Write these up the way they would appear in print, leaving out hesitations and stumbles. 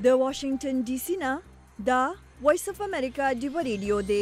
د واشنگټن ډي سي نه دا وایس اف امریکا ډیو ریډیو دی.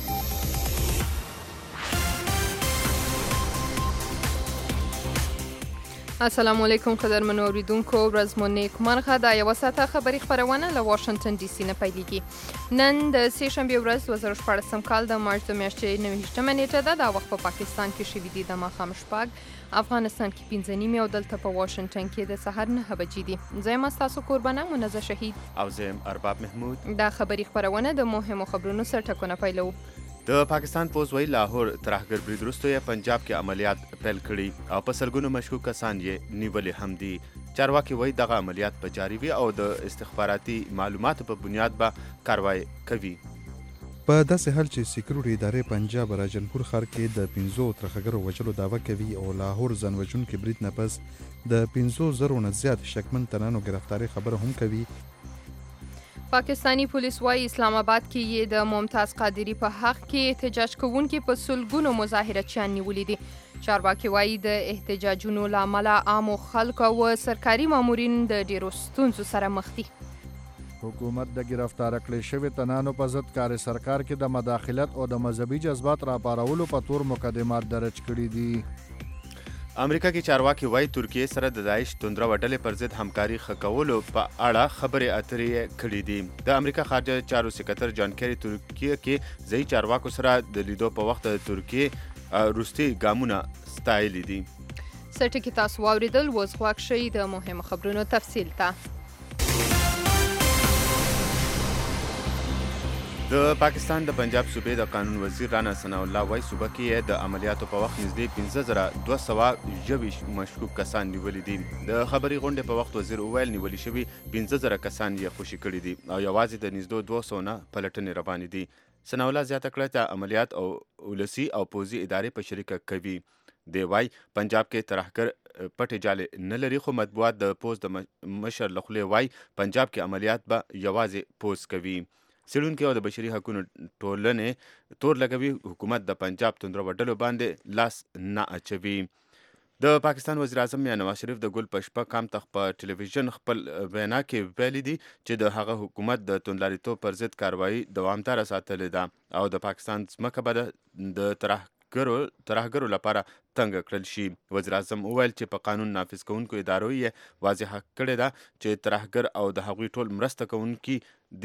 السلام علیکم قدرمنو اوریدونکو، ورځ مو نیک مرغه. دا یوه ساعته خبري خپرونه له واشنگټن ډي سي نه پیلېږي. نن د سې شنبې ورځ 2014 کال د مارچ د میاشتې 29مه نیټه ده. دا وخت په پاکستان کې شوي دي د ماښام شپږ، افغانستان کې 5 نیمې او دلته په واشنګټن کې د سهار 9 بجې دي. زه یم ستاسو کوربانه منزه شهید او زه یم ارباب محمود. دا خبري خپرونه د مهمو خبرونو سرټکونه پیلوو. د پاکستان پوز وی لاهور ترهګر برید وروسته یې پنجاب کې عملیات پیل کړي او په سلګونو مشکوک کسان یې نیولې هم دي. چارواکي وایي دغه عملیات په جاري وي او د استخباراتي معلوماتو په بنیاد به کاروایی کوي. په داسې حال چې سکیورټي ادارې پنجاب راجنپور ښار کې د 15 ترهګرو وژلو دعوه کوي او لاهور ځان وژونکي برید نه پس د 15,000 نه زیات شکمن تنانو ګرفتاري خبره هم کوي. پاکستانی پولیس وايي اسلام آباد کې یې د ممتاز قادری په حق کې احتجاج کوونکي په سلګونو مظاهرچیان نیولي دي. چارواکي وايي د احتجاجونو له امله عامو خلکو او سرکاري مامورین د ډیرو ستونزو سره مخ دي. حکومت د گرفتار کړي شوی تنانو په ضد کار سرکار کې د مداخلت او د مذهبي جذبات راپارولو په تور مقدمات درج کړي دي. امریکا کې چارواکي وایي ترکیه سره د داعش توندره ډلې پر ضد همکاري ښه کولو په اړه خبرې اترې کړې دي. د امریکا خارجه چارو سکرټر جان کیری ترکیه کې ځایي چارواکو سره د لیدو په وخت د ترکیه روسي ګامونه ستایلي دي. سرټکی تاسو واوریدل، اوس غواړئ شئ د مهمو خبرونو تفصیل ته. د پاکستان د پنجاب صوبې د قانون وزیر رانا ثناء الله وایي صوبه کې د عملیاتو په وخت نږدې 15,200 مشکوک کسان نیولي دي. د خبري غونډې په وخت وزیر وویل نیولي شوي 15,000 کسان یې خوشي کړي دي او یوازې د نږدې 200 نه پلټنې روانې دي. ثناء الله زیاته کړه چې عملیات او ولسي او پوځي ادارې په شریکه کوي. دی وایي پنجاب کې ترهګر پټې جالې نه لري، خو مطبوعات د پوز د مشر له خولې وایي پنجاب کې عملیات به یوازې پوز کوي. څېړونکي او د بشري حقونو ټولنې تور لګوي حکومت د پنجاب توندره ډلو باندې لاس نه اچوي. د پاکستان وزیر اعظم میاں نواز شریف د ګل په شپه کامتخ په ټلویزیون خپل وینا کې ویلي دي چې د هغه حکومت د توندلاریتوب پر ضد کاروایی دوامداره ساتلې ده او د پاکستان ځمکه به د ترهګرو لپاره تنګ کړل شي. وزیر اعظم وویل چې په قانون نافذ کوونکو ادارو یې واضحه کړې ده چې ترهګر او د هغوی ټول مرسته کوونکي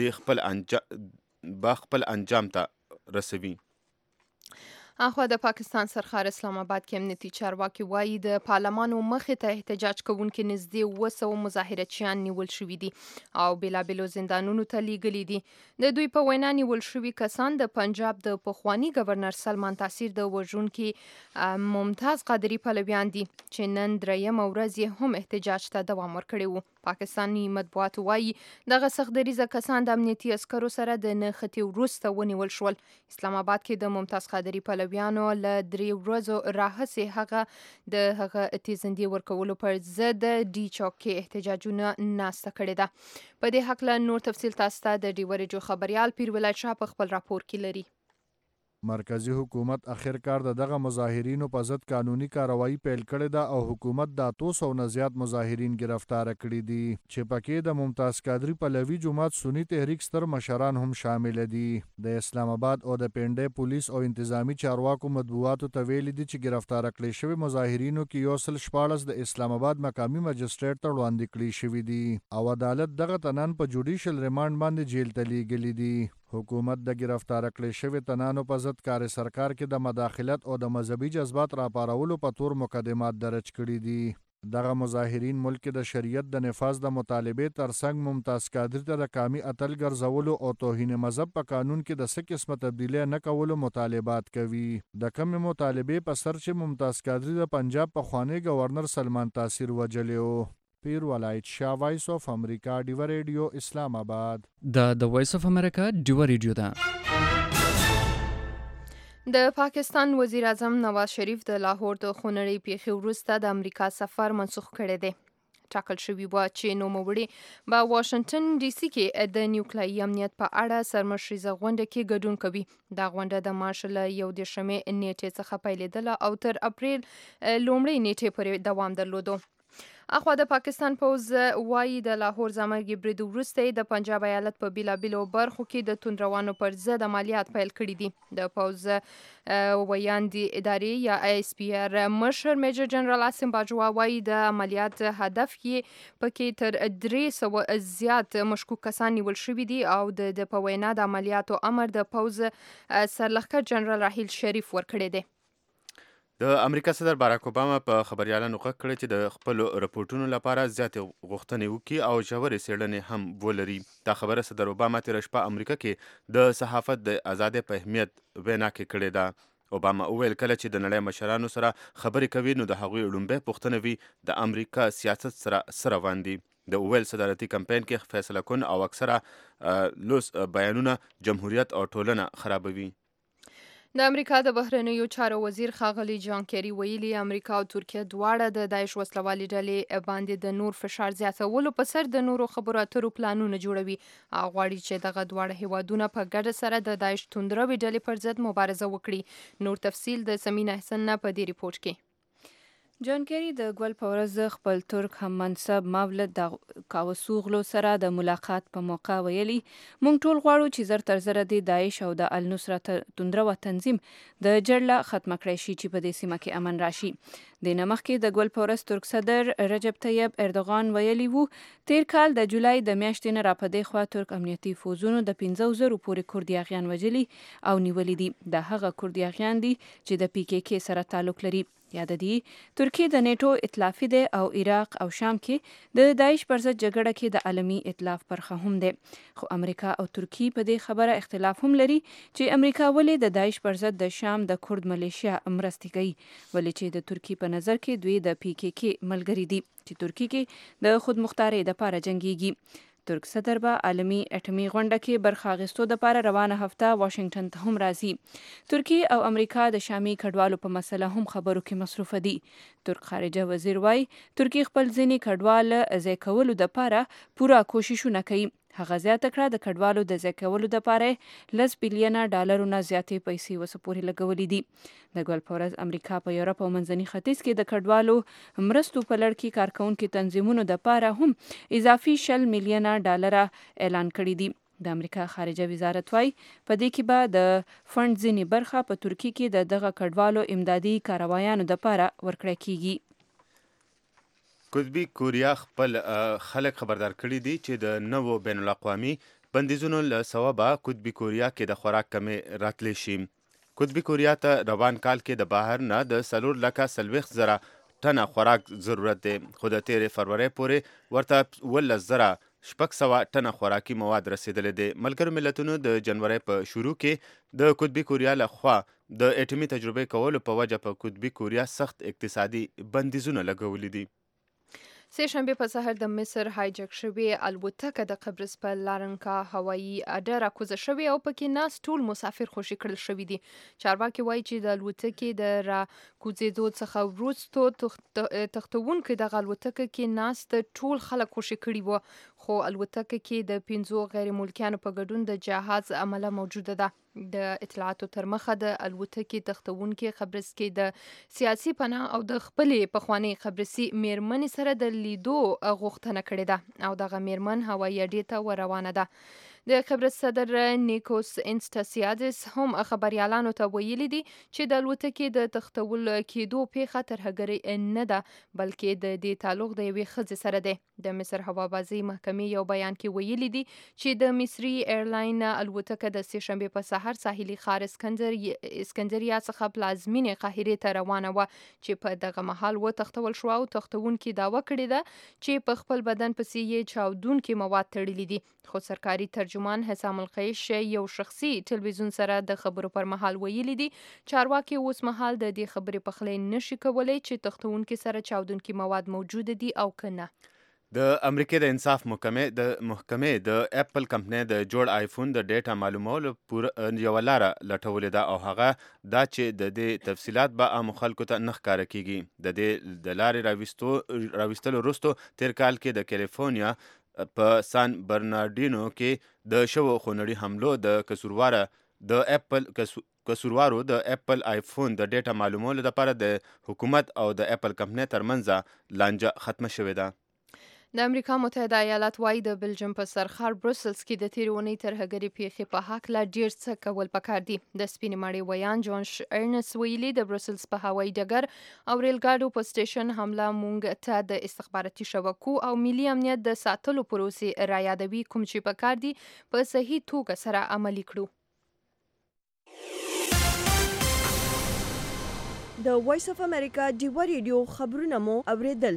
خپل انجام ته رسوي. اخوا د پاکستان سرخار اسلام آباد کې امنیتي چارواکي وایي د پارلمانو مخې ته احتجاج کوونکي نږدې 200 مظاهرچیان نیول شوي دي او بېلابېلو زندانونو ته لیږلي دي. د دوی په وینا نیول شوي کسان د پنجاب د پخواني گورنر سلمان تاثیر د وژونکي ممتاز قادری پلویان دي چې نن درېیمه ورځ یې هم احتجاج ته دوام ورکړی و. پاکستاني مطبوعات وایي دغه سختدریزه کسان د امنیتي عسکرو سره د نښتې وروسته ونیول شول. اسلام آباد کې د ممتاز قادری پلویانو له 3 ورځو راهیسې هغه د هغه تیزندي ورکولو پر ضد ډي چوک کې احتجاجونه ناسته کړې ده. په دې هکله نور تفصیل تاسو ته د ډیو ریډیو خبريال پیر ولایت شاه په خپل راپور کې لري. مرکزی حکومت اخر کار دغه مظاهرینو په ضد قانوني کاروایی پیل کړې ده او حکومت د 200 نه زیات مظاهرین گرفتار کړي دي چې پکې د ممتاز قادری پلوی جماعت سنی تحریک ستر مشران هم شامل دي. د اسلام آباد او د پنډې پولیس او انتظامی چارواکو مطبوعاتو ته ویلي دي چې گرفتار کړي شوی مظاهرینو کې 114 د اسلام آباد مقامی مجسټریټ ته وړاندې کړي شوی دي او عدالت دغه تنان په جوډیشل ریماند باندې جیل ته لیږلي دي. حکومت د گرفتار کړي شوی تنانو په ضد کار سرکار کې د مداخلت او د مذهبي جذبات راپارولو په تور مقدمات درج کړي دي. دغه مظاهرین ملک د شریعت د نفاذ د مطالبې ترڅنګ ممتاز قادری ته د قامي اتل ګرځولو او توهین مذهب په قانون کې د څه قسمه تبدیلی نه کولو مطالبات کوي. د کومې مطالبې په سر چې ممتاز قادری د پنجاب پخوانی گورنر سلمان تاثیر وجلی و. پیر ولایت شاه، وایس اف امریکا ډیو ریډیو اسلام آباد. د وایس اف امریکا ډیو ریډیو ده. د پاکستان وزیر اعظم نواز شریف د لاهور د خونړۍ پیښې وروسته د امریکا سفر منسوخ کړی دی. ټاکل شوي وه چې نوموړي به واشنګټن ډي سي کې د نیوکلیایي امنیت په اړه سرمشریزه غونډه کې ګډون کوي. دا غونډه د مارچ له 11 نیټې څخه پیلېدله او تر اپریل 1 نیټې پورې دوام درلودو. اخوا د پاکستان پوز وایي د لاهور ځمرګي برید وروسته د پنجاب ایالت په بیلابیلو برخو کې د توندروانو پر ضد عملیات پیل کړي دي. د پوز ویاندې ادارې یا ISPR مشر میجر جنرال عاصم باجوا وایي د عملیات هدف یې پکې تر 300 زیات مشکوک کسان نیول شوي دي او د په وینا د عملیاتو امر د پوز سرلښکر جنرال راحیل شریف ورکړی دی. د امریکا صدر باراک اوباما په خبريالانو غږ کړی چې د خپل رپورټونو لپاره زیاتې غوښتنې وکړي او ژورې څېړنې هم ولري. دا خبره صدر اوباما تېره شپه امریکا کې د صحافت د ازادۍ په اهمیت وینا کې کړې ده. اوباما وویل کله چې د نړۍ مشرانو سره خبرې کوي نو د هغوی لومړی پوښتنه وي د امریکا سیاست سره روان دي. د اویل صدارتي کمپاین کې فیصله کن او اکثره لوس بیانونه جمهوریت او ټولنه خرابوي. د امریکا د بهرنیو چارو وزیر ښاغلي جان کیری ویلي امریکا او ترکیه دواړه د داعش وسلوالې ډلې باندې د نور فشار زیاتولو په سر د نورو خبرو اترو پلانونه جوړوي او غواړي چې دغه دواړه هیوادونه په ګډه سره د داعش توندروي ډلې پر ضد مبارزه وکړي. نور تفصیل د سمین احسن نه په دې ریپورت کې. جان کیری د ګول په ورځ خپل ترک هم منصب مولد کاوسوغلو سره د ملاقات په موقع ویلي مونږ ټول غواړو چې زر تر زره د داعش او د النصرت توندرو تنظیم د جړله ختم کړی شي چې په دې سیمه کې امن راشي. د نمخ کې د ګول په ورځ ترک صدر رجب طیب اردوغان ویلي وو تیر کال د جولای د میاشتې نه راپدې خوا ترک امنیتي فوزونو د 15,000 پورې کوردیاغیان وجلي او نیولي دي. د هغه کوردیاغیان دي چې د PKK سره تعلق لري. یاد دي ترکیه د نیټو ائتلافي دی او عراق او شام کې د داعش پر ضد جګړه کې د عالمي ائتلاف برخه هم دی. خو امریکا او ترکیه په دې خبره اختلاف هم لري چې امریکا ولې د داعش پر ضد د شام د کورد ملیشیا مرستې کوي ولې چې د ترکیه په نظر کې دوی د PKK ملګری دي چې ترکیه کې د خودمختارۍ لپاره جنگيږي. ترک صدر به عالمي اټومي غونډه کې برخه اخیستو لپاره روانه هفته واشنگټن ته هم راځي. ترکیه او امریکا د شامي کډوالو په مسله هم خبرو کې مصروف دي. ترک خارجه وزیر وايي ترکیه خپل ځینی کډوال ځای کولو لپاره پوره کوششونه کوي. هغه زیاته کړه د کډوالو د ځای کولو لپاره $10 بلین نه زیاتې پیسې وسپورې لګولې دي. د ګول په ورځ امریکا په یورپ او منځني ختیځ کې د کډوالو مرستو په لړ کې کارکونکو تنظیمونو لپاره هم اضافي $10 ملیون اعلان کړی دي. د امریکا خارجه وزارت وايي په دې کې به د فند ځینی برخه په ترکیه کې د دغه کډوالو امدادي کاروایانو لپاره ورکړی کیږي. قطبی کوریا خپل خلک خبردار کړي دي چې د نوو بین الاقوامي بندیزونو له سببه قطبی کوریا کې د خوراک کمې راتلی شي. قطبی کوریا ته روان کال کې د بهر نه د 4,40,000 ټنه خوراک ضرورت دی خو د تیرې فروری پورې ورته 11,600 ټنه خوراکي مواد رسیدلی دی. ملګرو ملتونو د جنوري په شروع کې د قطبی کوریا له خوا د اټومي تجربې کولو په وجه په قطبی کوریا سخت اقتصادي بندیزونه لګولي دي. سه شنبه په سحر د مصر هایجک شوی الوتکه د قبرص په لارنکا هوایی اډه راکوزه شوی او پکې ناس ټول مسافر خوشي کړل شوی دي. چارواکي وایي چې د الوتکې د راکوزېدو څخه وروسته تختونکو د الوتکه کې ناس ټول خلک خوشي کړي وو خو الوتکه کې د 15 غیر ملکیانو په ګډون د جهاز عمله موجوده ده. د اطلاعاتو تر مخه د الوتکې تختونکو قبرص کې د سیاسي پناه او د خپلې پخوانی قبرصي میرمنې سره د لیدو غوښتنه کړې ده او دغه میرمن هوایي اډې ته روانه ده. د قبرص صدر نیکوس انستاسیادس هم خبريالانو ته ویلي دي چې د الوتکې د تختول کېدو پیښه ترهګري نه ده بلکې د دې تعلق د یوې ښځې سره دی. د مصر هوابازي محکمې یو بیان کې ویلي دي چې د مصري ایرلاین الوتکه د سه شنبه په سحر ساحلي ښار اسکندریه څخه پلازمینې قاهرې ته روانه و چې په دغه مهال و تختول شو او تختونکو داوا کړې ده چې په خپل بدن پسې یې چاودونکو مواد تړلي دي. خو سرکاري ترجمان حسام القیش یو شخصي ټلویزیون سره د خبرو پر مهال ویلي دي چارواکي اوس مهال د دې خبرې پخلی نشي کولای چې تختونکو سره چاودونکو مواد موجود دي او کنه. د امریکای د انصاف محکمې د اپل کمپنۍ د جوړ آیفون د ډیټا معلومولو یو لاره لټولې ده او هغه دا چې د دې تفصیلات به عام خلکو ته نه ښکاره کیږي. د دې د لارې راوستلو وروسته تیر کال کې د کیلیفورنیا په سان برناردینو کې د شوو خونړي حملو د قصورواره د اپل قصوروارو د اپل آیفون د ډیټا معلومولو لپاره د حکومت او د اپل کمپنۍ ترمنځ لانجه ختمه شوې ده. د امریکا متحده ایالات وايي د بلجیم په سرخار بروسلز کې د تیرې اونۍ ترهګرۍ پیښې په هکله ډیر څه کول پکار دي. د سپینې ماڼۍ ویان جون ارنس ویلي د بروسلز په هوایي ډګر او ریل ګاډو په سټیشن حمله مونږ ته د استخباراتي شبکو او ملي امنیت د ساتلو پروسې رایادوي کوم چې پکار دي په صحیح توګه سره عملي کړو. د وایس اف امریکا ډیوا ریډیو خبرونه مو اوریدل.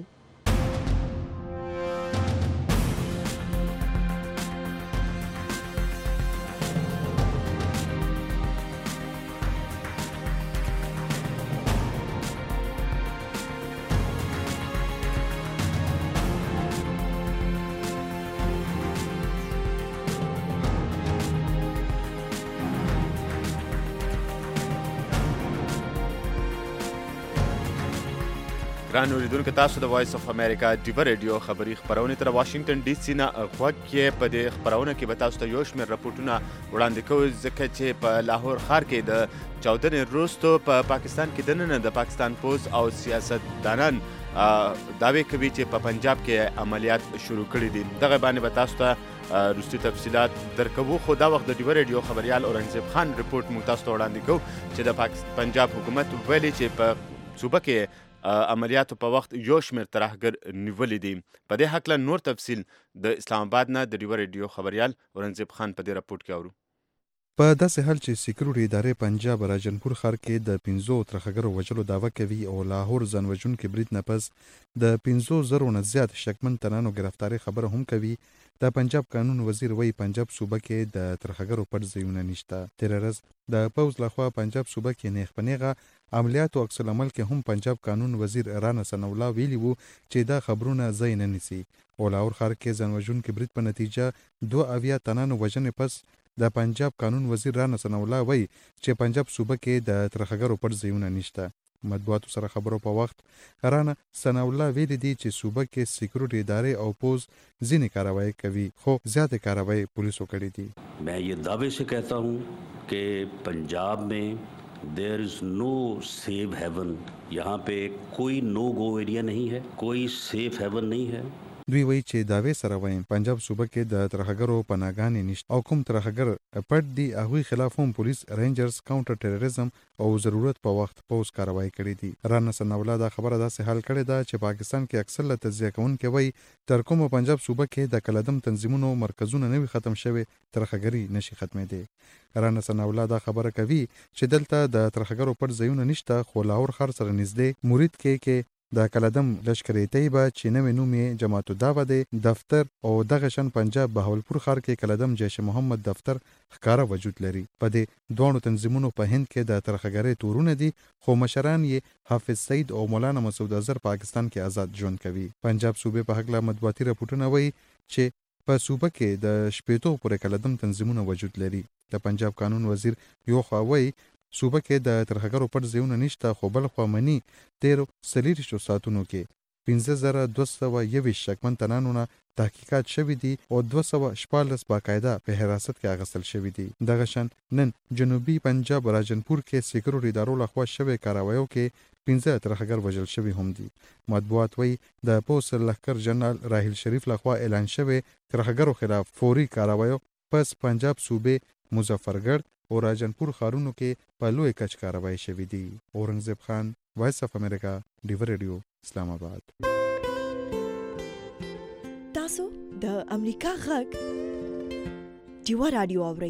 ګران اوریدونکو تاسو د وایس اف امریکا ډیوا ریډیو خبری خبرونه تر واشنگټن ډي سي نه غوږ کې په دې خبرونه کې به تاسو ته یو شمېر راپورټونه وړاندې کوو ځکه چې په لاهور ښار کې د چاودنې وروسته په پاکستان کې دننه د پاکستان پولیس او سیاستدانان دعوی کوي چې په پنجاب کې عملیات شروع کړي دي. دغه باندې به تاسو ته وروستي تفصیلات درکوو، خو دا وخت د ډیوا ریډیو خبریال اورنګزیب خان رپورټ موږ تاسو ته وړاندې کوو چې د پنجاب حکومت ویلي چې په صوبه کې عملیاتو په وخت یو شمېر ترهګر نیولې دي. په دې هکله نور تفصیل د اسلام آباد نه د ډیوا ریډیو خبریال اورنګزیب خان په دې رپورټ کې اورو. په داسې حال چې سکیورټي ادارې پنجاب راجنپور ښار کې د 15 ترهګرو وژلو دعوه کوي او لاهور ځان وژونکي برید نه پس د 15,000 نه زیات شکمن تنانو گرفتاری خبره هم کوي. د پنجاب قانون وزیر وی پنجاب صوبه کې د ترهګرو پټ ځایونه نشته. تیر ورځ د پوز لخوا پنجاب صوبه کې نیغ پنیغه عملیات او عکس العمل کې هم پنجاب قانون وزیر رانا ثناء الله ویلي وو چې دا خبرونه ځای نه نیسي. او لاهور ښار کې ځان وژونکي برید په نتیجه 2 تنانو وژنې پس د پنجاب قانون وزیر رانا ثناء الله وی چې پنجاب صوبه کې د ترهګرو پټ ځایونه نشته. مطبوعاتو سره خبرو په وخت رانا ثناء الله ویلي دي چې صوبه کې سکیورټي ادارې او پوز ځینې کاروایی کوي خو زیاتې کاروایی پولیسو کړې دي. मैं ये दावे से कहता हूँ कि पंजाब में there is no safe haven. यहाँ पे कोई नो गो एरिया नहीं है, कोई सेफ हेवन नहीं है. دوی وایي چې داوی سره وایم پنجاب صوبه کې د ترهګرو پناهګانې نشته او کوم ترهګر پټ دي هغوی خلاف هم پولیس رینجرز کاونټر ټیرریزم او ضرورت په وخت پوز کاروایی کړې دي. رانا ثناء الله دا خبره داسې حل کړې ده چې پاکستان کې اکثر له تجزیه کوونکي وایي تر کومه پنجاب صوبه کې د کلدم تنظیمونو مرکزونه نه وي ختم شوي ترهګري نشي ختمېدی. رانا ثناء الله دا خبره کوي چې دلته د ترهګرو پټ ځایونه نشته خو لاهور ښار سره نږدې مرید کې د کلدم لشکرې طیبه چې نوې نوم یې جماعت الدعوه دی دفتر او دغه شان پنجاب بهاولپور ښار کې کلدم جیش محمد دفتر ښکاره وجود لري. په دې دوه تنظیمونو په هند کې د ترهګرۍ تورونه دي خو مشران یې حافظ سعید او مولانا مسعود اظهر پاکستان کې آزاد ژوند کوي. پنجاب صوبې په هکله مطبوعاتي راپورټونه وایي چې په صوبه کې د شپېتو پورې کلدم تنظیمونه وجود لري. د پنجاب قانون وزیر یو خوا وایي صوبه کې د ترهګرو پټ ځایونه نشته خو بل خوا مني 13 ساعتونو کې 15,221 شکمن تنانو نه تحقیقات شوي دي او 214 باقاعده په حراست کې اخیستل شوي دي. دغه شان نن جنوبي پنجاب راجنپور کې سکیورټي ادارو لخوا شوی کاروایو کې 15 ترهګر وژل شوي هم دي. مطبوعات وایي د پولیس لښکر جنرال راحیل شریف لخوا اعلان شوی ترهګرو خلاف فوري کاروایو پس پنجاب صوبې مظفرګړ او راجنپور ښارونو کې په لوی کچ کاروایی شوي دي. اورنګزیب خان وایس اف امریکا ډیوا ریډیو اسلام آباد. تاسو د امریکا غږ ډیوا رادیو اورئ.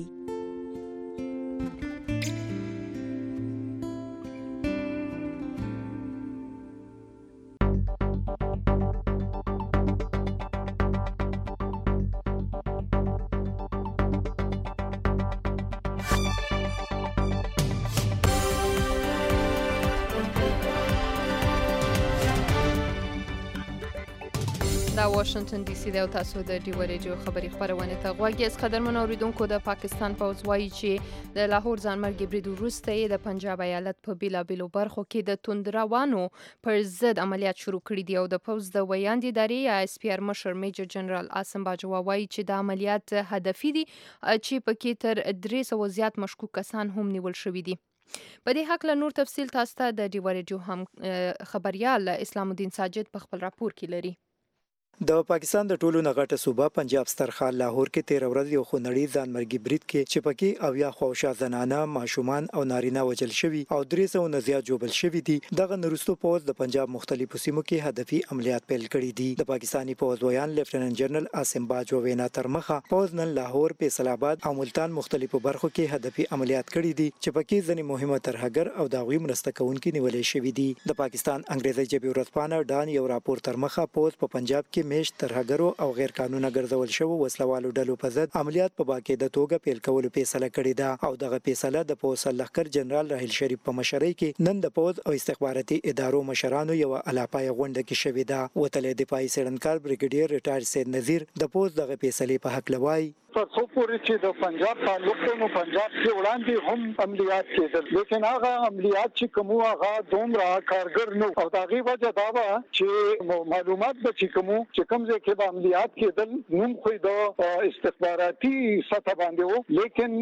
دا واشنگټن ډي سي د تاسو د ډیو ریډیو خبري خبرونه ته غوږی اس قدرمن اوریدونکو د پاکستان پوز وایي چې د لاهور ځانمرګي برید وروسته د پنجاب ایالت په بیلابیلو برخو کې د توندروانو پر ضد عملیات شروع کړي دي او د پوز د ویاند ادارې یا اس پی ار مشر میجر جنرال عاصم باجوا وایي چې د عملیات هدفي دي چې پکې تر 300 زیات مشکوک کسان هم نیول شوي دي. په دې حق له نور تفصیل تاسو ته د ډیو ریډیو هم خبريال اسلام الدین ساجد په خپل راپور کې لري. د پاکستان د ټولو نغټه صوبه پنجاب سترخال لاهور کې 13 ورځې یو خونړی ځانمرګي برید کې چې پکې اویا خوشا زنانه ماشومان او نارینه وجل شوي او 300 نه زیات جوبل شوي دي. دغه نورستو پوز د پنجاب مختلفو سیمو کې هدفي عملیات پیل کړي دي. د پاکستانی پوز ویان لیفټیننټ جنرال عاصم باجوا وینا تر مخه پوز نن لاهور، فیصل آباد او ملتان مختلفو برخو کې هدفي عملیات کړي دي چې پکې ځنې مهمه ترهګر او داغوي مرسته کوونکي نیولې شوي دي. د پاکستان انګریزي ژبې ورځپاڼه ډان یو راپور تر مخه پوز په پنجاب کې میشت ترهګر او غیر قانوني ګرځول شوی وسلوالو ډلو په ضد عملیات په باقاعده توګه پیل کولو فیصله کړې ده او دغه فیصله د پوز لخر جنرال راحیل شریف په مشرۍ کې نن د پوز او استخباراتي ادارو مشرانو یو الاپای غونډه کې شوې ده. وتلې دفاعي څېړنکار بریګیډیر ریټایر سید نذیر د پوز دغه فیصله په حق لوي پر څو پورې چې د پنجاب تعلق نو پنجاب کې وړاندې هم عملیات کېدل، لیکن هغه عملیات چې کوم هغه دومره کارګر نو او دا غي وجه دا و چې معلومات به چې کوم ځای کې به عملیات کېدل نوم خو د استخباراتي سطح باندې وو، لیکن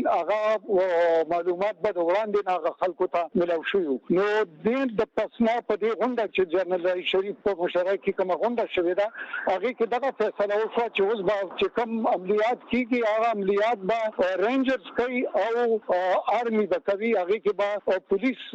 هغه معلومات به وړاندې هغه خلکو ته ملو شو. نو د پسنا په دې غونډه چې جنرال راحیل شریف په مشرۍ کې کوم غونډه شوې ده هغه کې دغه فیصله وشوه چې اوس به چې کوم عملیات کیږي هغه عملیات به رینجرز کوي او آرمي به کوي، هغه کې به پولیس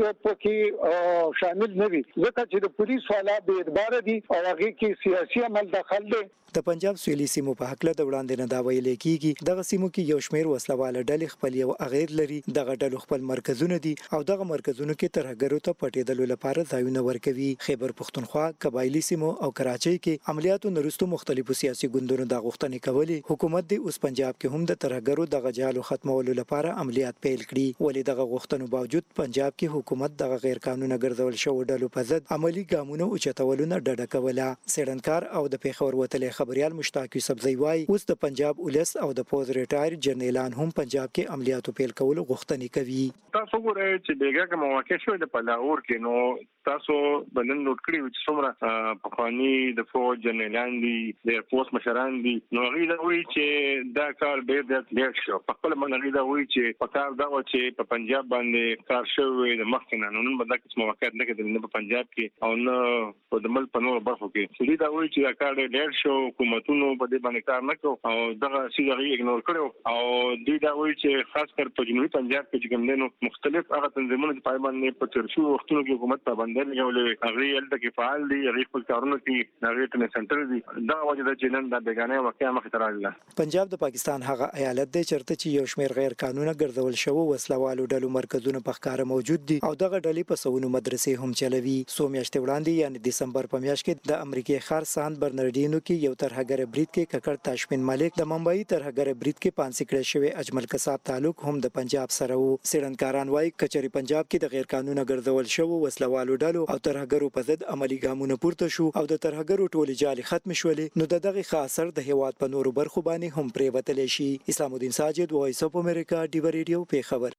پکې شامل نه وي ځکه چې د پولیس والا به اعتبار دي او هغه کې سیاسي عمل دخل دی. د پنجاب سویلي سیمو په حق له وړاندې نه دا ویل کیږي دغه سیمو کې یو شمېر وسلواله ډلې خپل یو اغیر لري. دغه ډلو خپل مرکزونه دي او دغه مرکزونو کې ترهګرو ته پټېدلو لپاره ځایونه ورکوي. خیبر پښتونخوا، قبایلی سیمو او کراچۍ کې عملیاتو نورستو مختلفو سیاسي ګوندونو د غوښتنې کولې. حکومت د اوس پنجاب کې هم د ترهګرو دغه جالو ختمولو لپاره عملیات پیل کړي، ولې دغه غوښتنو باوجود پنجاب کې حکومت دغه غیر قانوني ګرځول شوی ډلو په ضد عملی ګامونه اوچتولو نه ډډه کوله. څېړنکار او د پیښور وتلې خبريال مشتاق یوسف زیوای اوس د پنجاب ولس او د پوز ریټایر جنرالان هم پنجاب کې عملیاتو پیل کولو غوښتنې کوي. تاسو ګورئ چې بیګا کوم واقع شوی د لاهور کې نو تاسو بلند نوٹ کړی چې څومره پخوانی د فوج جنرالان دي د پوز مشران دي نو غوښتل وی چې دا کار ډېر شو په خپل باندې دا وی چې په کار دا و چې په پنجاب باندې کار شوی د مخکنه نو نن باندې کوم واقع نه کېدل نه په پنجاب کې او نه په دمل په نور برخو کې چې دا وی چې کار ډېر شو حکومتونو په دې باندې کار نه کوي او دغه سیده یې اګنور کړو او دې دا وی چې خاص کر په جنوبي پنجاب کې کوم دینو مختلف هغه تنظیمونه چې پای باندې په ترشو وختونو کې حکومت پابند دي او له هغه الته کې فعال دي هغه خپل کارونه کوي هغه ته سنټر دي دا وجه د جنن د بیگانه واقعیا مخ ته راغله. پنجاب د پاکستان هغه ایالت دی چرته چې یو شمېر غیر قانوني ګرځول شوی وسلوالو ډلو مرکزونه په ښکار موجود دي او دغه ډلې په سونو مدرسې هم چلوي. سو میاشتې وړاندې یعنی دسمبر په میاشت کې د امریکای ښار سان برنارډینو کې یو ترهګر برید کې ککړ تاشمین مالک د ممبئی ترهګر برید کې پانسي کړی شوی اجمل کساب تعلق هم د پنجاب سره وو. څېړنکاران وايي کچري پنجاب کې د غیر قانوني ګرځول شوی وسلوالو ډلو او ترهګرو په ضد عملی ګامونه پورته شو او د ترهګرو ټولې جالي ختم شولې نو دغه خاصر د هیواد په نورو برخو باندې هم پریوتل شي. اسلام الدین ساجد، وایس اف امریکا، ډیو ریډیو، پیښور.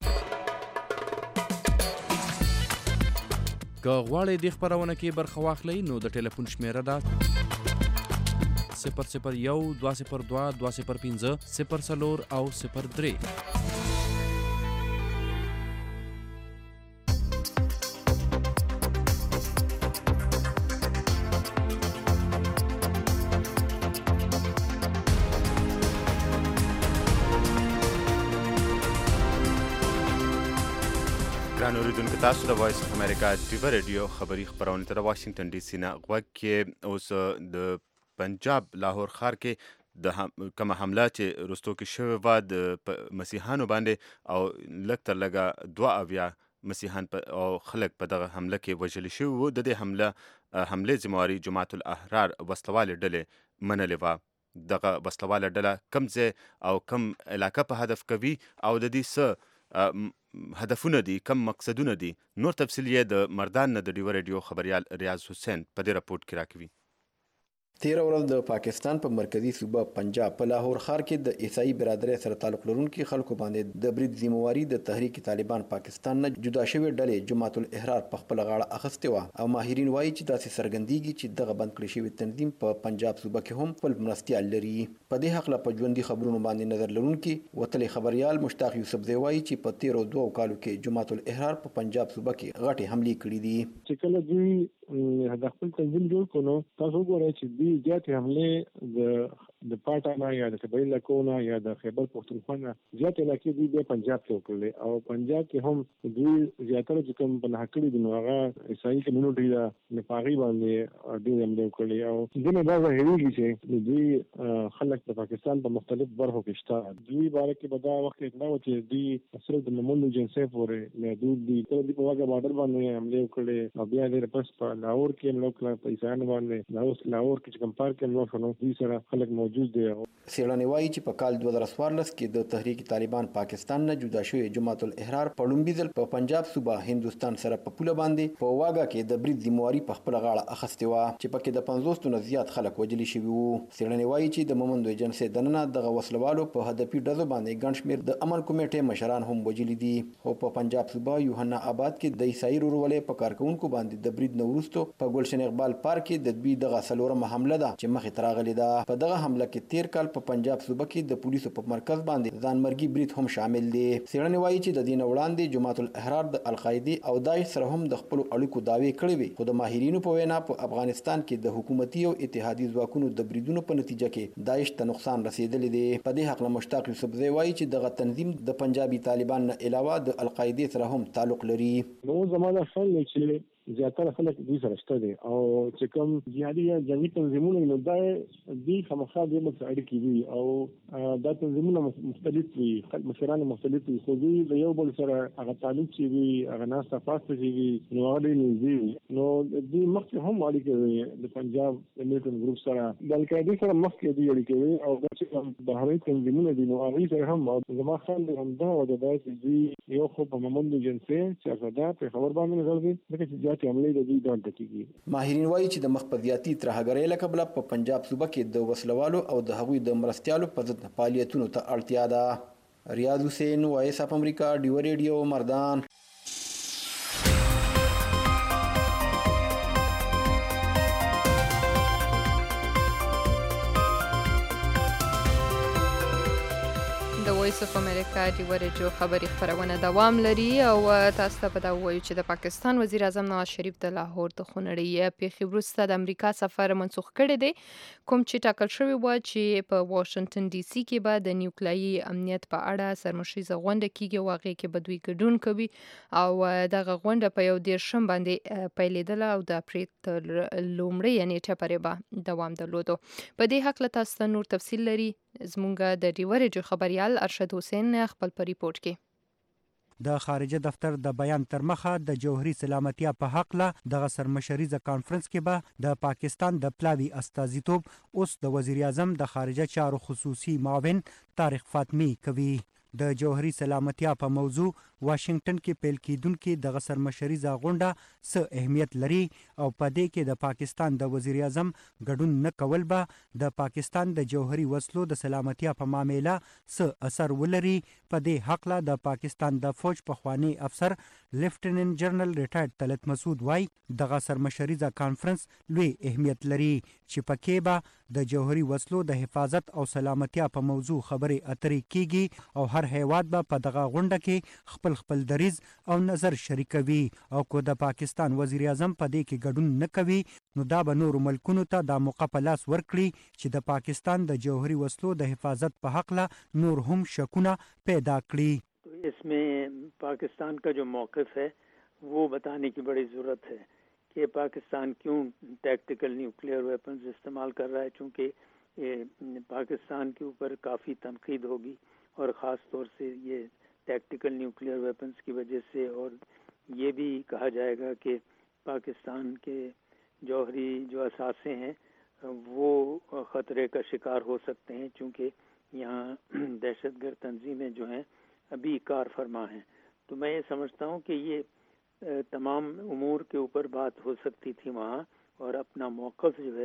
که غواړئ د خبرونه کې برخه واخلئ نو د ټلیفون شمیره ده 001 202 205 04 او 03. ګران اوریدونکو تاسو د وایس اف امریکا ډیو ریډیو خبري خبرونه تر واشنگټن ډي سي نه غوږ کې اوس د پنجاب لاهور ښار کې د کومه حمله چې رستو کې شوې وه د مسیحانو باندې او لږ تر لږه 2 مسیحان او خلک په دغه حمله کې وژل شوي وو. د دې حملې ذمواري جماعت الاحرار وسلوالې ډلې منلې وه. دغه وسلواله ډله کوم ځای او کوم علاقه په هدف کوي او د دې څه هدفونه دي کم مقصدونه دي نور تفصیل یې د مردان نه د ډیو ریډیو خبريال ریاض حسین په دې راپورټ کې راکوي. 13 ورځ د پاکستان په مرکزی صوبه پنجاب په لاهور ښار کې د عیسائی برادرۍ سره تعلق لرونکي خلکو باندې د برید ذمہواری د تحریک طالبان پاکستان نه جدا شوی ډلې جماعت الاحرار په خپل غاړه اخیستې وه او ماهرین وایي چې داسې څرګندېږي چې دغه بند کړی شوی تنظیم په پنجاب صوبه کې هم خپل مرستیال لري. په دې هکله په ژوندي خبرونو باندې نظر لرونکي وتلی خبريال مشتاق یوسفزی وایي چې په 13 کالو کې جماعت الاحرار په پنجاب صوبه کې غټې حملې کړې دي. چې کله دوی د خپل تنظیم جوړ کړو تاسو وګورئ چې دوی زیاتې حملې د پاټانا یا د قبایل کونا یا د خیبر پختونخوا نه زیاتې علاقې دوی د پنجاب ته وکړلې او پنجاب کې هم دوی زیاتره چې کوم په ناکړې د نوغه عیسائی کمیونټي دا نپاغي باندې ډېر حملې وکړلې او دنه دا ظاهرېږي چې دوی خلک د پاکستان په مختلف برخو کې شته. دوی باره کې به دا وخت اطلاع و چې دوی صرف د ممنوع جنسۍ پورې محدود دي. کله دوی په واګه بارډر باندې حملې وکړلې او بیا ډېر پس په لاهور کې حمله وکړه په عیسایانو باندې. لاهور کې چې کوم پارک کې حمله وشوه دوی سره خلک موجود دي. څېړنې وایي چې په کال 2014 کې د تحریک طالبان پاکستان نه جدا شوی جماعت الاحرار په لومړي ځل په پنجاب صوبه هندوستان سره په پوله باندې په واګه کې د برید ذمہواری په خپل غاړه اخیستې وه چې پکې د 50 نه زیات خلک وژلي شوي وو. څېړنې وایي چې د مومندو جنسۍ دننه دغه وسلوالو په هدفي ډزو باندې ګڼ شمېر د امن کمیټې مشران هم وژلي دي. خو په پنجاب صوبه یوحنا آباد کې د عیسائی ورورولۍ په کارکوونکو باندې د برید نه وروسته په ګلشن اقبال پارک کې د دوی دغه څلورمه حمله ده چې مخې ته راغلې ده. په دغه حمله کې 13 کال په پنجاب صوبه کې د پولیسو په مرکز باندې ځانمرګي برید هم شامل دي. څېړنې وایي چې د دې نه وړاندې جماعت الاحرار د القاعدې او داعش سره هم د خپلو اړیکو دعوې کړې وې خو د ماهرینو په وینا په افغانستان کې د حکومتي او اتحادي ځواکونو د بریدونو په نتیجه کې داعش ته نقصان رسېدلی دی. په دې هکله مشتاق یوسفزی وایي چې دغه تنظیم د پنجابي طالبان نه علاوه د القاعدې سره هم تعلق لري. نو زمانه خل چې زیاتره خلک دوی سره شته دي او چې کوم جهادي یا جنگي تنظیمونه نو دا دوی خامخا د مخ اړیکې وي او دا تنظیمونه مختلف وي مشران مختلف وي خو دوی د یو بل سره هغه تعلق چې وي هغه ناسته پاسته چې وي نو هغه نږدې نو دوی مخکې هم اړیکې وي د پنجاب میلیټنټ ګروپ سره د القاعده سره مخکې دوی اړیکې وي او د چې بهرني تنظیمونه دي نو هغه سره هم زما خیال دی همدا و د داسې دوی یو خو په مومندو جنسۍ سیاستدا په خبر باندې نظر دي چې ماهرین وایي چې د مخبزیاتي ترهګرۍ له کبله په پنجاب صوبه کې د وسلوالو او د هغوی د مرستیالو په ضد فعالیتونو ته اړتیا ده. ریاض حسین وایس اف امریکا ډیو ریډیو مردان. وایس اف امریکا ډیو ریډیو خبری خبرونه دوام لري او تاسو ته په دا وایو چې د پاکستان وزیر اعظم نواز شریف د لاهور د خونړۍ پیښې وروسته د امریکا سفر منسوخ کړی دی کوم چې ټاکل شوی و چې په واشنگټن ډي سي کې به د نیوکلیایي امنیت په اړه سرمشریزه غونډه کیږي واقع کې به دوی ګډون کوي او دغه غونډه په 1 باندې پیلېدله او د اپریل تر لومړۍ نیټه پورې به دوام درلودو. په دې حق له تاسو نور تفصیل لري زمونږ د ډیو ریډیو خبريال ارشد حسین خپل په ریپورت کې د خارجه دفتر د بیان تر مخه د جوهري سلامتیا په حق له دغه سرمشریزه کانفرنس کې به د پاکستان د پلاوی استازیتوب اوس د وزیر اعظم د خارجه چارو خصوصي معاون طارق فاطمی کوي. د جوهري سلامتیا په موضوع واشنگټن کې پیل کیدونکې د سرمشریزه غونډه څه اهمیت لري او په دې کې د پاکستان د وزیر اعظم ګډون نه کول به د پاکستان د جوهري وسلو د سلامتیا په معاملې څه اثر ولري. په دې حق له د پاکستان د فوج پخوانی افسر لیفټیننټ جنرال ریټایرډ طلعت مسعود وای دغه سرمشریزه کانفرنس لوی اهمیت لري چې پکې به د جوهري وسلو د حفاظت او سلامتیا په موضوع خبرې اترې کیږي او هر هیواد به په دغه غونډه کې خپل دریز او نظر شریکوي او کو د پاکستان وزیر اعظم په دې کې ګډون نه کوي نو دا به نور ملکونو ته د موقع په لاس ورکړي چې د پاکستان د جوهري وسلو د حفاظت په حق له نور هم شکونه پیدا کړي. اس میں پاکستان کا جو موقف ہے وہ بتانے کی بڑی ضرورت ہے کہ پاکستان کیوں ٹیکٹیکل نیوکلیئر ویپنز استعمال کر رہا ہے چونکہ پاکستان کے اوپر کافی تنقید ہوگی اور خاص طور سے یہ ٹیکٹیکل نیوکلیئر ویپنز کی وجہ سے اور یہ بھی کہا جائے گا کہ پاکستان کے جوہری جو اثاثے ہیں وہ خطرے کا شکار ہو سکتے ہیں چونکہ یہاں دہشت گرد تنظیمیں جو ہیں ابھی کار فرما ہیں. تو میں یہ سمجھتا ہوں کہ یہ تمام امور کے اوپر بات ہو سکتی تھی وہاں اور اپنا موقف جو ہے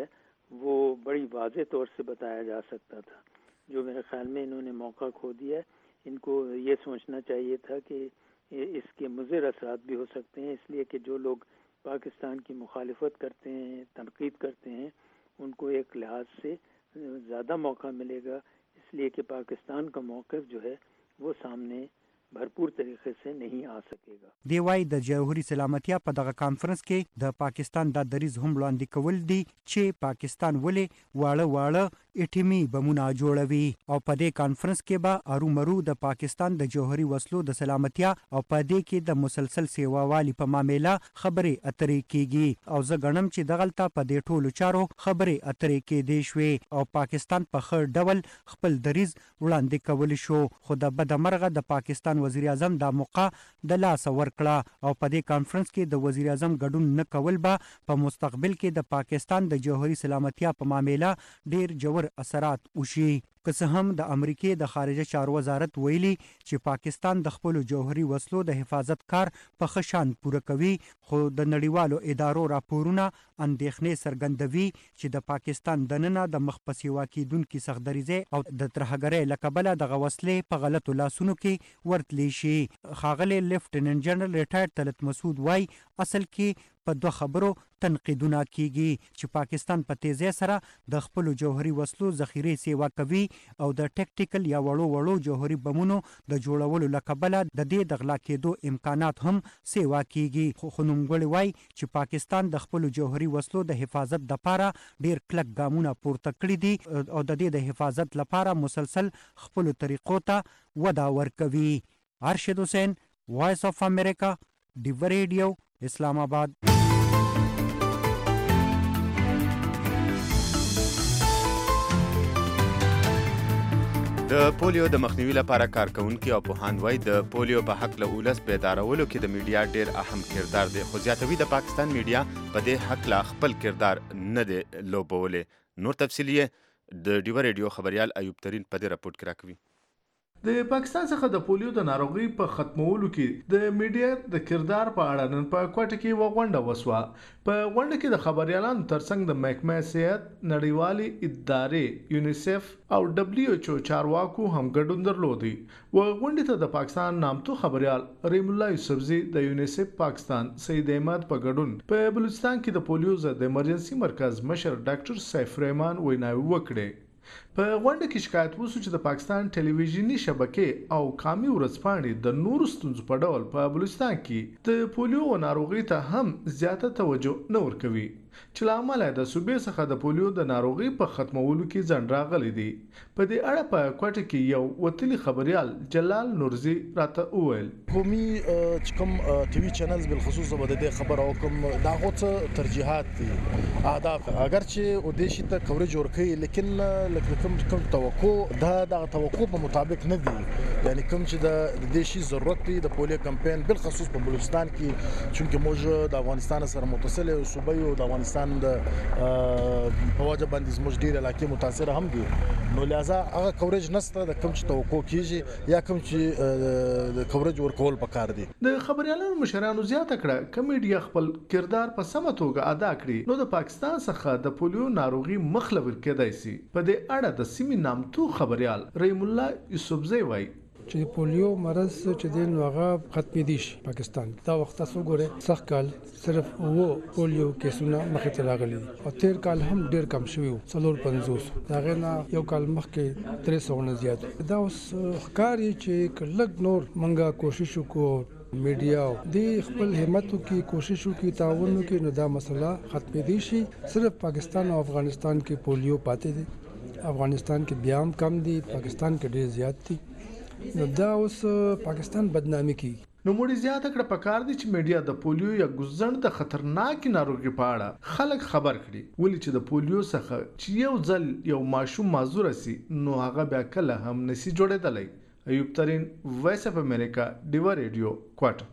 वो बड़ी वाज़ेह तौर से बताया जा सकता था, जो मेरे ख्याल में इन्होंने मौका खो दिया है। इनको ये सोचना चाहिए था कि इसके मुज़िर असरात भी हो सकते हैं, इसलिए कि जो लोग पाकिस्तान की मुखालिफत करते हैं, तनकीद करते हैं, उनको एक लिहाज से ज़्यादा मौका मिलेगा, इसलिए कि पाकिस्तान का मौक़िफ़ जो है वो सामने भरपूर तरीके से नहीं आ सकेगा। دی وايي د جوهري سلامتیا په دغه کانفرنس کې د پاکستان د دریز هم وړاندې کول دي چې پاکستان ولې واړه اټیمي بمونه جوړوي او په دې کانفرنس کې به ارومرو د پاکستان د جوهري وسلو د سلامتیا او په دې کې د مسلسل سیواوالي په معاملې خبرې اترې کیږي او زه غنم چې دغلطه په دې ټولو چارو خبرې اترې کې دی شوي او پاکستان په خړ ډول خپل دریز وړاندې کول شو، خو د بدمرغه د پاکستان وزیر اعظم دا موقع د لاس ورکړه او په دې کانفرنس کې د وزیر اعظم ګډون نه کول به په مستقبل کې د پاکستان د جوهري سلامتیا په معاملې ډیر جوړ اثرات وشي. که څه هم د امریکای د خارجه چارو وزارت ویلي چې پاکستان د خپل جوهري وسلو د حفاظت کار په خشان پوره کوي، خو د نړیوالو ادارو راپورونه اندېښنې څرګندوي چې د پاکستان دننه د مخپسې واکیدونکو سختدریزه او د ترهګرۍ لکبله د غوسلې په غلطو لاسونو کې ورتلی شي. خاغلی لیفټیننټ جنرال ریټایرډ طلعت مسعود وای اصل کې په دوه خبرو تنقیدونه کیږي چې پاکستان په تیزی سره د خپل جوهري وسلو ذخیره سیوا کوي او د ټیکټیکل یا وړو جوهري بمونو د جوړولو لکبله د دې د غلا کېدو امکانات هم سیوا کیږي. خو نومګړی وای چې پاکستان د خپل جوهري وسلو د حفاظت لپاره ډیر کلک ګامونه پورته کړی دي او د دې د حفاظت لپاره مسلسل خپل طریقو ته ودا ورکوي. ارشد حسین، وایس اف امریکا، ډیو ریډیو، اسلام آباد. د پولیو د مخنیوي لپاره کارکونکي او پوهان وایي د پولیو په حق له ولس بیدارولو کې د میډیا ډیر اهم کردار دی، خو زیاتوي د پاکستان میډیا په دې حق له خپل کردار نه دی لوبولی. نور تفصیل یې د ډیو ریډیو خبریال ایوب ترین په دې راپورټ کې راکوي. د پاکستان څخه د پولیو د ناروغي په ختمولو کې د میډیا د کردار په اړه نن په کوټه کې وغونډه وسوه. په غونډه کې د خبريالانو ترڅنګ د محکمه صحت، نړیوالي ادارې یونیسف او دبليو ایچ او چارواکو هم ګډون درلودي. غونډې ته د پاکستان نامتو خبريال رحیم الله یوسفزي د یونیسف پاکستان سید احمد په ګډون په بلوچستان کې د پولیو ضد ایمرجنسي مرکز مشر ډاکټر سیف الرحمن ویناوي وکړې. په غونډه کې شکایت وسو چې د پاکستان ټلویزیونی شبکې او قامي ورځپاڼې د نورو ستونزو په ډول په بلوچستان کې د پولیو ناروغي ته هم زیاته توجه نه ورکوي، چې لامل د صوبې څخه د پولیو د ناروغي په ختمولو کې ځنډ راغلی دی. په دې اړه په کوټه کې یو وتلی خبريال جلال نورزي راته وویل قومي چې کوم ټي وي چینلز بل خصوص به د خبر او کوم دا غوڅ ترجیحات دي اهداف اگر چې او دیشي ته کوریج ورکړي، لیکن لکه کوم توقع د توقع په مطابق نه دي، یعنی کوم چې د دیشي ضرورت دی د پولیو کمپاین بل خصوص په بلوچستان کې، چونکه موږ د افغانستان سره متصل صوبې او د افغانستان د پواجه باندې زموږ ډیر علاقې متاثر هم دي، نو لہذا هغه کوریج نشته د کوم چې توقع کیږي یا کوم چې د کوریج ورکول پکار دي. د خبريالانو مشرانو زیاته کړه کمیډیا خپل کردار په سمه توګه ادا کړي نو د پاکستان څخه د پولیو ناروغي مخلور کېدای شي. په دې اړه د سیمې نامتو خبريال رحیم الله یوسفزي وایي چې پولیو مرض چې د نوغه ختمې دي شي پاکستان دا وخت تاسو ګوره سخت کال صرف وو پولیو کیسونه مخې ته راغلي او تیر کال هم ډیر کم شوی و 450 دا غنا یو کال مخکې 300 نه زیات. دا اوس ښکاری چې کلک نور منګه کوشش وکړو میډیا د خپل همتو کې کوشش وکړي تعاون وکړي نو دا مسله ختمې دي شي. صرف پاکستان او افغانستان کې پولیو پاتې دي، افغانستان کې بیا هم کم دي، پاکستان کې ډیر زیات دي، نو دا اوس پاکستان بدنامي کی. نو موږ زیاته کړه پکار دي چې میډیا د پولیو یا ګزند د خطرناک ناروغي په اړه خلک خبر کړي، ولې چې د پولیو څخه چې یو ځل یو ماشوم معذور سي نو هغه بیا کله هم نسی جوړېدلی. ایوب ترین، وایس اف امریکا، ډیو ریډیو، کوټه.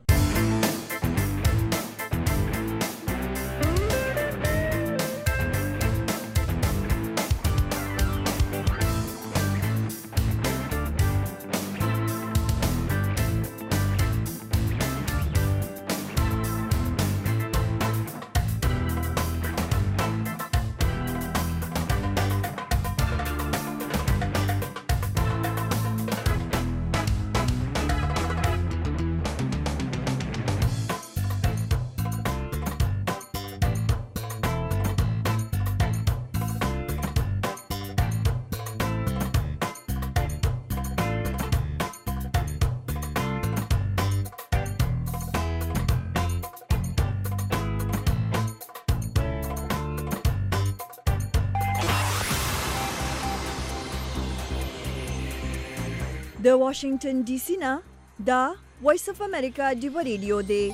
د واشنگټن ډي سي نه دا وایس اف امریکا ډیو ریډیو دی.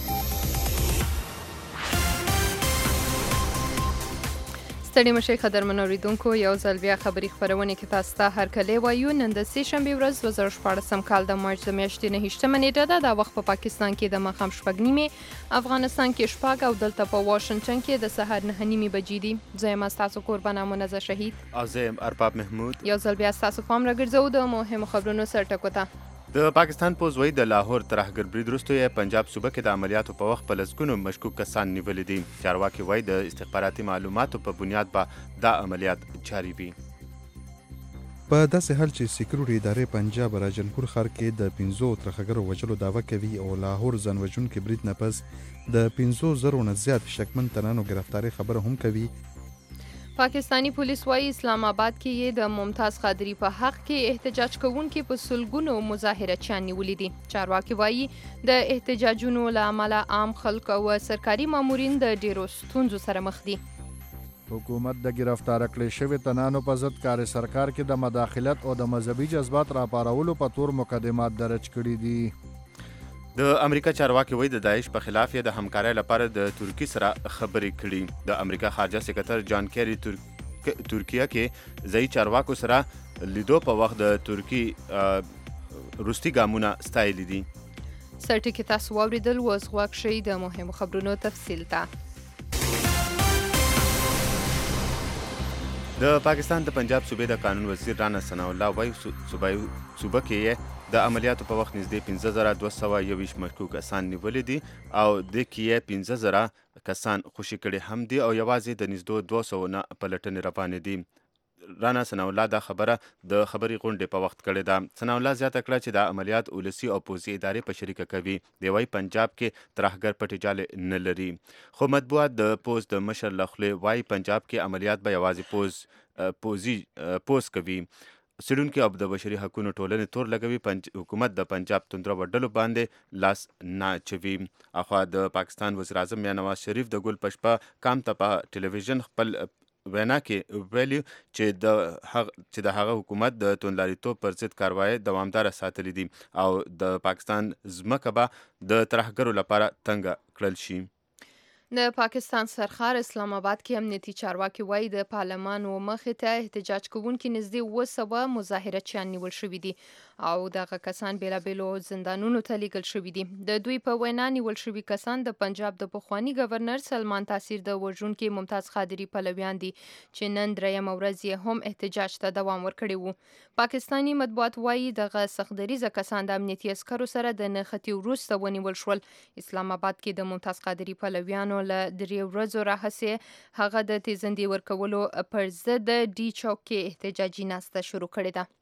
ستړي مشي قدرمن اوریدونکو یو ځل بیا خبری خبرونه کې تاسو ته هر کله وایو. نن د سه شنبه ورځ 2014 کال د مارچ د میاشتې 9 نیټه ده. د وخت په پاکستان کې د ماښام 8:30، افغانستان کې 8 او دلته په واشنگټن کې د سحر 9:30 بجې دي. زه تاسو قربانه منزه شهید او زه ارباب محمود. یو ځل بیا تاسو پام راګرځو د مهمو خبرونو سره ټکوته. د پاکستان پوز وی د لاهور ترهګر برید وروسته یې پنجاب صوبه کې د عملیاتو په وخت په لسګونو مشکوک کسان نیولي دي. چارواکي وایي د استخباراتي معلوماتو په بنیاد به دا عملیات جاري وي. په داسې حال چې سکیورټي ادارې پنجاب راجنپور ښار کې د 15 ترهګرو وژلو دعوه کوي او لاهور ځانوژونکي برید نه پس د 15,000 نه زیات شکمن تنانو گرفتاری خبره هم کوي. پاکستانی پولیس وايي اسلام آباد کې یې د ممتاز قادری په حق کې احتجاج کوونکي په سلګونو مظاهرچیان نیولي دي. چارواکي وايي د احتجاجونو له امله عام خلک او سرکاري مامورین د ډیرو ستونزو سره مخ دي. حکومت د گرفتار کړي شوی تنانو په ضد کار سرکار کې د مداخلت او د مذهبي جذبات راپارولو په تور مقدمات درج کړي دي. د امریکا چارواکي وایي د داعش په خلاف یې د همکارۍ لپاره د ترکیې سره خبرې کړي. د امریکا خارجه سکرټر جان کیری ترکیه کې ځایي چارواکو سره لیدو په وخت د ترکیې روسي ګامونه ستایلي دي. سرټکی تاسو واوریدل اوس غوږ شئ د مهمو خبرونو تفصیل ته. د پاکستان د پنجاب صوبې د قانون وزیر رانا ثناء الله وایي صوبه کې د عملیاتو په وخت نږدې 15,221 مشکوک کسان نیولي دي او د کې 15,000 کسان خوشي کړي هم دي او یوازې د نږدې 200 نه پلټنې روانې دي. رانا ثناء الله دا خبره د خبري غونډې په وخت کړې ده. ثناء الله زیاته کړه چې دا عملیات ولسی او پوځي ادارې په شریکه کوي. دی وايي پنجاب کې ترهګر پټې جالې نه لري. خو مطبوعات د پوز د مشر لخوا وايي پنجاب کې عملیات به یوازې پوز کوي. سړونکي او د بشري حقوقو ټولنې تور لګوي. حکومت د پنجاب توندره وډلو باندې لاس نه چوي. اخوا د پاکستان وزیر اعظم نواز شریف د ګل پشپا کام ته په ټلویزیون خپل وینا کې ویلي چې د هغه حکومت د توندلاریتوب پر ضد کاروایی دوامداره ساتلي دي او د پاکستان ځمکه به د ترهګرو لپاره تنګه کړل شي. د پاکستان سرخار اسلام آباد کې امنیتي چارواکي وایي د پارلمان و مخې ته احتجاج کوونکي نږدې 200 مظاهرچیان نیول شوي دي او دغه کسان بیلابیلو زندانونو ته لیږل شوي دي. د دوی په وینا نیول شوي کسان د پنجاب د پخواني گورنر سلمان تاثیر د وژونکي ممتاز قادری پلویان دي چې نن درېیمه ورځ یې هم احتجاج ته دوام ورکړی وو. پاکستانی مطبوعات وایي دغه سختدریزه کسان د امنیتي عسکرو سره د نښتې وروسته ونیول شول. اسلام آباد کې د ممتاز قادری پلویانو له 3 ورځو راهیسې هغه د تیزندې ورکولو پر ضد ډي چوک کې احتجاجي ناسته شروع کړې ده.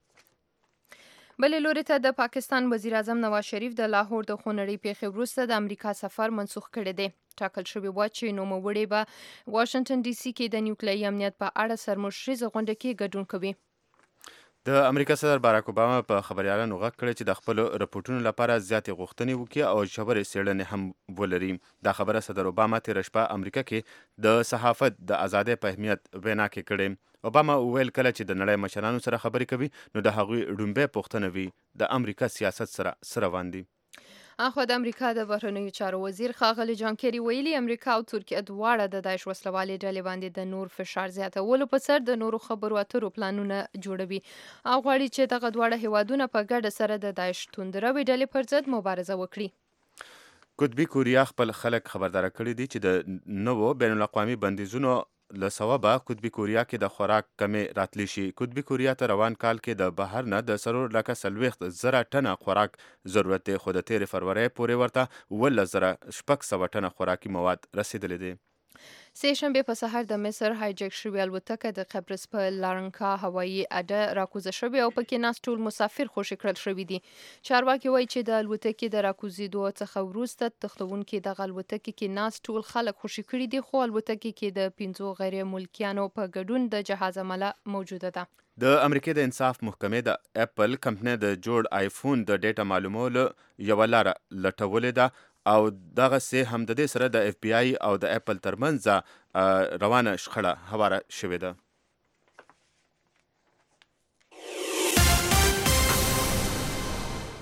بلې لوري ته د پاکستان وزیر اعظم نواز شریف د لاهور د خونړۍ پیښې وروسته د امریکا سفر منسوخ کړی دی. ټاکل شوی و چې نوموړی به واشنگټن ډي سي کې د نیوکلیري امنیت په اړه سرمشریزه غونډه کې ګډون کوي. د امریکا صدر باراک اوباما په خبريالانو غږ کړی چې د خپل رپورټونو لپاره زیاتې غوښتنې وکړي او ژورې څېړنې هم ولري. دا خبره صدر اوباما تېره شپه امریکا کې د صحافت د ازادۍ په اهمیت وینا کې کړې. اوباما وویل کله چې د نړۍ مشرانو سره خبرې کوي نو د هغوی ډومبۍ پوښتنه وي د امریکا سیاست سره روان دي. اخوا د امریکا د بهرنیو چارو وزیر ښاغلی جان کیری ویلي امریکا او ترکیه دواړه د داعش وسلوالې ډلې باندې د نور فشار زیاتولو په سر د نورو خبرو اترو پلانونه جوړوي او غواړي چې دغه دواړه هیوادونه په ګډه سره د داعش توندروي ډلې پر ضد مبارزه وکړي. قطبي کوریا خپل خلک خبردار کړي دي چې د نوو بین الاقوامي بندیزونو له سببه قطبي کوریا کې د خوراک کمې راتلی شي. قطبي کوریا ته روان کال کې د بهر نه د 340,000 ټنه خوراک ضرورت دی خو د تېرې فروری پورې ورته 11,600 ټنه خوراکي مواد رسیدلی دی. سه شنبه په سحر د مصر هایجک شوی الوتکه د قبرس په لارنکا هوایي اډه راکوزه شوی او پکې ناس ټول مسافر خوشي کړل شوی دي. چارواکي وایي چې د الوتکې د راکوزیدو څخه وروسته تختونکي د الوتکې کې ناس ټول خلک خوشي کړي دي خو الوتکې کې د 5 غیر ملکیانو په ګډون د جهاز عمله موجوده ده. د امریکای د انصاف محکمې د اپل کمپنۍ د جوړ آیفون د ډیټا معلومولو یو لاره لټولې ده او دغه سه هم د دې سره د اف بی آی او د اپل ترمنځ روانه شخړه هواره شوې ده.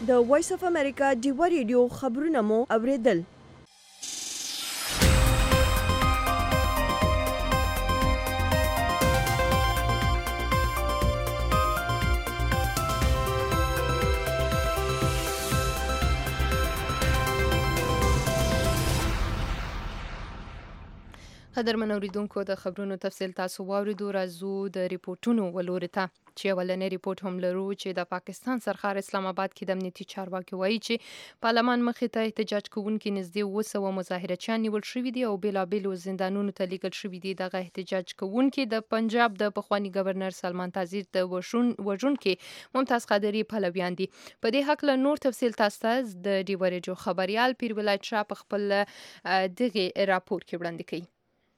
د وایس اف امریکا ډیوا ریډیو خبرونه مو اوریدل. قدرمن اوریدونکو د خبرونو تفصیل تاسو واوریدو. راځو د ریپورتونو ولوري ته چې اولنې ریپورت هم لرو چې د پاکستان سرخار اسلام آباد کې د امنیتي چارواکي وایي چې پارلمان مخې ته احتجاج کوونکي نږدې 200 مظاهرچیان نیول شوي دي او بیلابیلو زندانونو ته لیږل شوي دي. دغه احتجاج کوونکي د پنجاب د پخوانی گورنر سلمان تازیر د وژونکي ممتاز قادری پلویان دي. په دې حق له نور تفصیل تاسو ته د ډیوا ریډیو خبريال پیر ولایت شاه په خپل دغه راپور کې وړاندې کوي.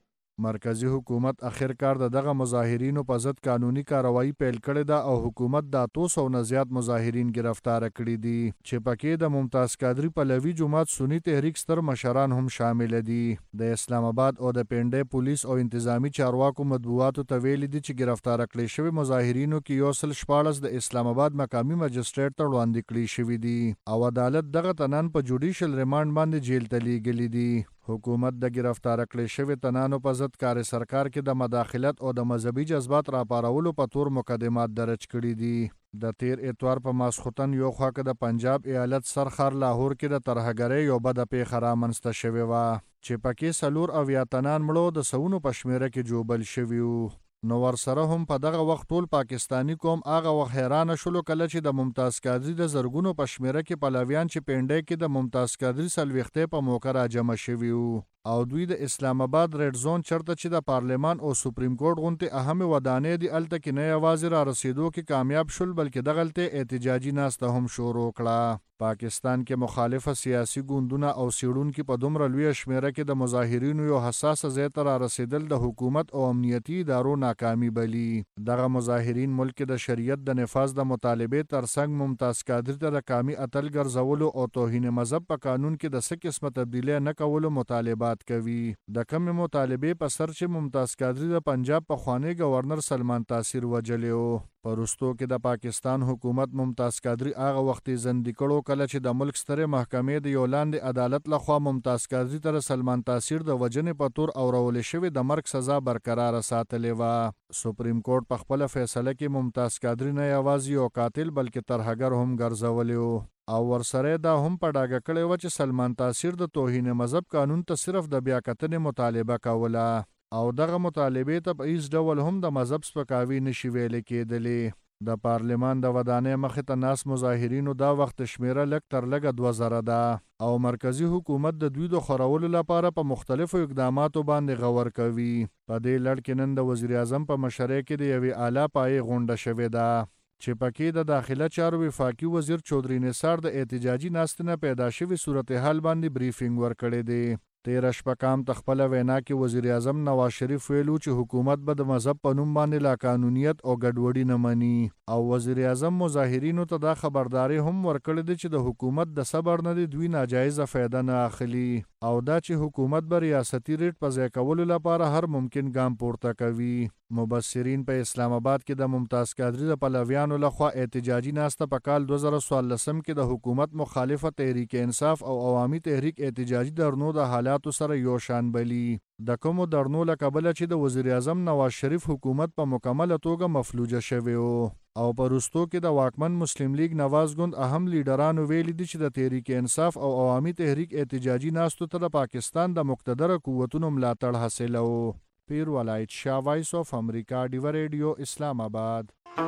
مرکزی حکومت اخر کار دغه مظاهرینو په ضد قانوني کاروایی پیل کړې ده او حکومت د 200 نه زیات مظاهرین گرفتار کړي دي چې پکې د ممتاز قادری پلوی جماعت سنی تحریک ستر مشران هم شامل دي. د اسلام آباد او د پنډې پولیس او انتظامی چارواکو مطبوعاتو ته ویلي دي چې گرفتار کړي شوی مظاهرینو کې 114 د اسلام آباد مقامی مجستریټ ته وړاندې کړي شوی دي او عدالت دغه تنان په جوډیشل ریماند باندې جیل ته لیږلي دي. حکومت د گرفتار کړي شوی تنانو په ضد کار سرکار کې د مداخلت او د مذهبي جذبات راپارولو په تور مقدمات درج کړي دي. د تیر اتوار په ماسختن یو خوا کې د پنجاب ایالت سرخار لاهور کې د ترهګرۍ یو بده پیښه رامنځته شوې وه چې پکې 4 تنان مړو د سونو په شمیره کې جوبل شوي وو. نو ورسره هم په دغه وخت ټول پاکستانی قوم هغه وخت حیران شول کله چې د ممتاز قادری د زرګونو په شمیره کې پلویان چې پنډې کې د ممتاز قادری سلويخته په موقع را جمع شوي وو او دوی د اسلام آباد ریډ زون چرته چې د پارلمان او سپریم کورټ غونډه اهم ودانې دي الته کې نه یوازې را رسیدو کې کامیاب شول بلکې دغلته احتجاجي ناسته هم شروع کړه. پاکستان کې مخالفه سیاسي ګوندونه او سیړونکو په دومره لوی شمیره کې د مظاهرینو یو حساسه ځای ته را رسیدل د حکومت او امنیتي ادارو ناکامي بلی. دغه مظاهرین ملک د شریعت د نفاذ د مطالبه ترڅنګ ممتاز قادری ته د قومي اتل ګرځولو او توهین مذهب په قانون کې د څه قسمه تبدیلی نه کولو مطالبات کوي. د کوم مطالبه په سر چې ممتاز قادری د پنجاب په خوانی گورنر سلمان تازیر وجلیو. پرستو کې د پاکستان حکومت ممتاز قادری هغه وخت زندګی کړو کله چې د ملک ستره محکمې د یولاند عدالت لخوا ممتاز قادری تر سلمان تازیر د وجنې په تور اورول شوی د مرګ سزا برقرار ساتلې و. سپریم کورټ په خپل فیصله کې ممتاز قادری نه یوازې یو قاتل بلکې ترهګر هم ګرځولی او ورسره دا هم په ډاګه کړی و چې سلمان تازیر د توهین مذهب قانون ته صرف د بیا کتنې مطالبه کوله او دغه مطالبه ته په هیڅ ډول هم د مذهب سپکاوي نشي ویل کېدلی. د پارلمان د ودانې مخې ته ناس مظاهرینو دا وخت شمیره لږ تر لږه 2000 ده او مرکزی حکومت د دوی د خورولو لپاره په مختلفو اقداماتو باندې غور کوي. په دې لړ کې نن د وزیر اعظم په مشرۍ کې د یوې اعلی پایې غونډه شوې ده چې پکې د داخله چارو وفاقي وزیر چودري نثار د احتجاجي ناستنه پیدا شوی صورتحال باندې بریفینګ ورکړی دی. 13 شپه کام تخپل وینا کې وزیر اعظم نواز شریف ویلو چې حکومت به د مذهب په نوم باندې لا قانونیت او ګډوډي نه مني او وزیر اعظم مظاهرینو ته دا خبرداري هم ورکړې ده چې د حکومت د صبر نه دوی ناجایزه فایده نه اخلي او دا چې حکومت به ریاستي ریټ په ځای کولو لپاره هر ممکن ګام پورته کوي. مبصرین په اسلام آباد کې د ممتاز قادری د پلویانو لخوا احتجاجي ناسته په کال 2014 کې د حکومت مخالفه تحریک انصاف او عوامي تحریک احتجاجي درنو د حالاتو سره یو شان بلی. د کومو درنو له کبله چې د وزیر اعظم نواز شریف حکومت په مکمله توګه مفلوجه شوی او پرستو کې د واکمن مسلم لیگ نواز ګوند اهم لیډرانو ویلي دي چې د تحریک انصاف او عوامي تحریک احتجاجي ناستو ته د پاکستان د مقتدر قوتونو ملاتړ حاصلو. پیر ولایت شاه، وایس اف امریکا، ډیوا ریډیو، اسلام آباد.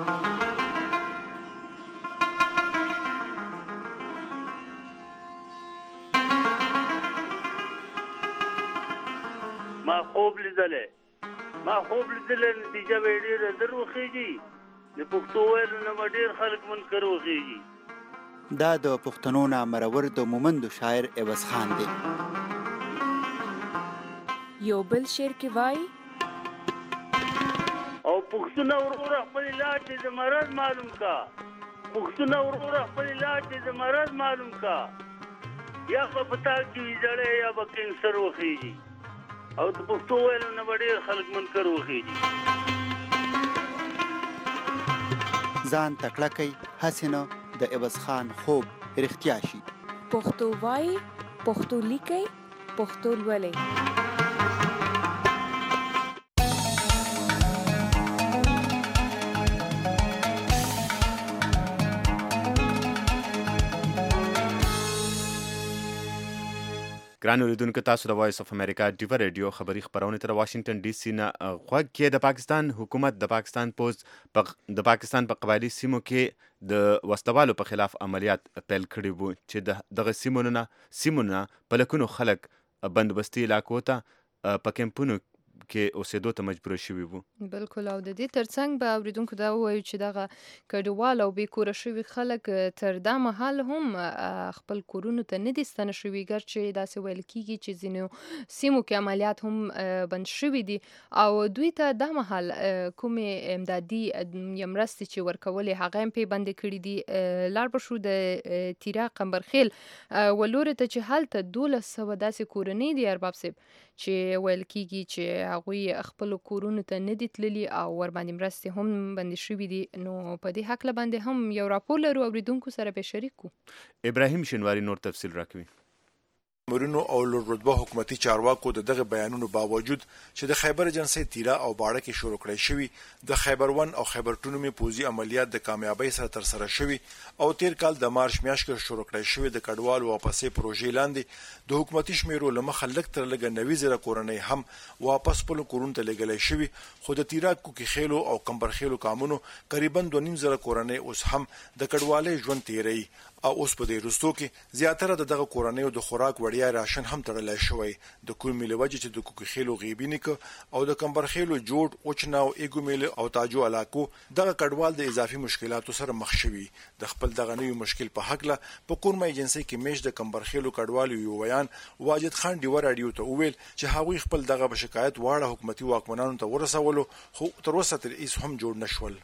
ما خوب لیدلې نتیجه به ډېره در وخیږي د پښتو ویلو نه ډېر خلک منکر وخیږي. دا د پښتنو نه مرور د مومند شاعر عوض خان دی. یو بل شعر کې وای او پښتنه ورغه خپل علاج د مرض معلوم کا، پښتنه ورغه خپل علاج د مرض معلوم کا، یا په پتا کې ویځړې یا په کینسر وخیږي او د پښتو ویلو نه ډېر خلک منکر وخیږي. ځان تکړه کوي هسې نه د عوض خان خوب رښتیا شي. پښتو وایي، پښتو لیکي، پښتو لولئ. ګران اوریدونکو، تاسو د وایس اف امریکا ډیو ریډیو خبری خبرونه تر واشنگټن ډي سي نه غوږ کې. د پاکستان حکومت د پاکستان پوز د پاکستان په قبایلی سیمو کې د وسلوالو په خلاف عملیات پیل کړي وو چې دغه سیمونه په لکونو خلک بندوبستي علاقو ته په کمپونو کې اوسېدو ته مجبور شوي وو. بالکل. او د دې ترڅنګ به اوریدونکو دا ووایو چې دغه کډوال او بې کوره شوي خلک تر دا مهال هم خپل کورونو ته نه دي ستنه شوي، ګرچې داسې ویل کېږي چې ځینو سیمو کې عملیات هم بند شوي دي او دوی ته دا مهال کومې امدادي یا مرستې چې ورکولې هغه هم پې بندې کړي دي. لاړ به شو د تیرا قمبرخیل ولورې ته چې هلته 1200 داسې کورنۍ دي ارباب صاحب چې ویل کېږي چې هغوی خپل کورونو ته نه دي تللي او ورباندې مرستې هم بندې شوي دي. نو په دې هکله باندې هم یو راپور لرو، اوریدونکو سره به شریک کو. ابراهیم شینواری نور تفصیل راکوي. مرونو او لوړ حکومتي چارواکو دغه بیانونو باوجود چې د خیبر ایجنسی تیرا او باړه کې شروع کړی شوی د خیبر 1 او خیبر 2 می پوزي عملیات د کامیابی سره تر سره شوی او تیر کال د مارچ میاشت کې شروع کړی شوی د کډوال واپسې پروژې لاندې د حکومتي شمیرو لمخه لک تر لګ 90,000 کورنۍ هم واپس په کورونو ته لګلې شوی. خو د تیرا کوکي خېلو او کمبرخېلو کامونو تقریبا 2.5 کورنۍ اوس هم د کډوالۍ ژوند تیري او اوس په دې رستو کې زیاتره دغه کورنۍ د خوراک وړیا راشن هم تړلای شوی. د کوم ملوجه چې د کوکي خېلو غیبینیک او د کمبرخېلو جوړ اوچناو ایګومیل او تاجو علاقو دغه کډوال د اضافي مشکلاتو سره مخ شوي. د خپل دغه نوې مشکل په حق له په کورمه ایجنسی کې میش د کمبرخېلو کډوالو یو بیان واجد خان ډیو رادیو ته وویل چې هغوی خپل دغه شکایت واړه حکومتي واکمنانو ته ورسولو، خو تر اوسه تر هیڅ هم جوړ نشول.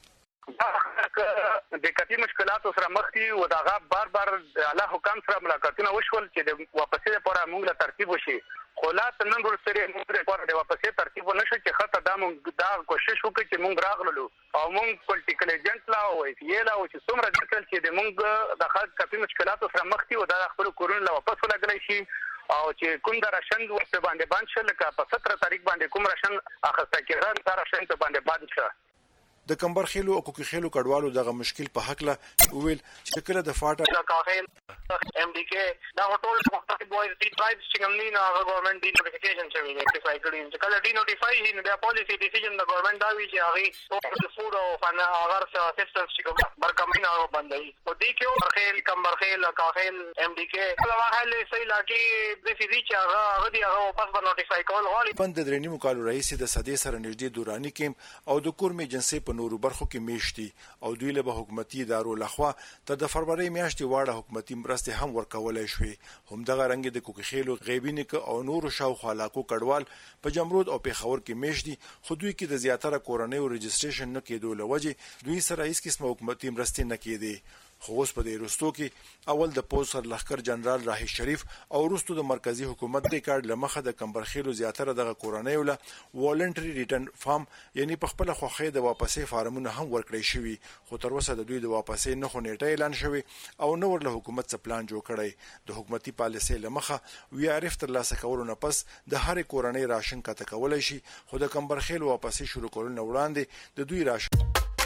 د کتی مشکلاتو سره مخ دي او داغه بار الله حکم سره ملاقاتونه وشول چې د واپسې لپاره موږ له ترتیب وشي. خو لا نن ورسره موږ لپاره د واپسې ترتیب ونشي چې خطه دا کوشش وکړي چې موږ راغلو او موږ پولیټیکل ایجنټ لا او یې لا او چې څومره ځکه چې د موږ د خاص کتی مشکلاتو سره مخ دي او د خپل کورونو لا واپس ولګلای شي او چې کوم د راشن ورته باندې باندې شل کا په 17 تاریخ باندې کوم راشن اخسته کېږي دا راشن ته باندې باندې شه. د کمبرخېلو او کوکي خېلو کډوالو دغه مشکل په حق له ویل چې کله د فاټا ام ډي کې دا ټول مختلف بوایز دي ټرایبز چې کوم نه هغه ګورنمنت دی نوټیفیکیشن شوی دی چې فایکړي چې کله دی نوټیفای هي د پالیسی ډیسیژن د ګورنمنت دا وی چې هغه د فود او فن هغه سیستم چې کوم برکمنه او باندې او دی کې خېل کمبرخېل کاخېل ام ډي کې کله واخلې سې لاګي د فزي چې هغه دی هغه واپس په نوټیفای کول غواړي. پند د درنیمو کالو رئیس د صدې سره نږدې دوراني کې او د کورمې جنسي په نورو برخو کې میشتي او دوی له حکومتي ادارو لخوا تر د فروری میاشتې واړه حکومتي مرستې هم ورکولای شوې. همدغه رنګ د کوکي خېلو غیبینیک او نورو شاوخوا علاقو کډوال په جمرود او پیښور کې میشتي، خو دوی کې د زیاتره کورنۍ او رجسټریشن نه کېدو لوجه دوی سره هیڅ قسمه حکومتي مرستې نه کېدي. خو اوس په دې رستو کې اول د پوز سر لخر جنرال راهي شریف او وروسته د مرکزی حکومت د کارت لمخه د کمبرخېلو زیاتره دغه کورنۍ ولا والنټري ریټرن فارم یعنی په خپل خوخه د واپسې فارمونه هم ورکړی شوی. خو تر اوسه د دوی د واپسې نه خو نیټه اعلان شوی او نو ورله حکومت څخه پلان جوړ کړی. د حکومتي پالیسۍ لمخه وی عارف تر لاسه کولو نه پس د هر کورنۍ راشن کته کولای شي، خو د کمبرخېلو واپسې شروع کول نه وړاندې د دوی راشن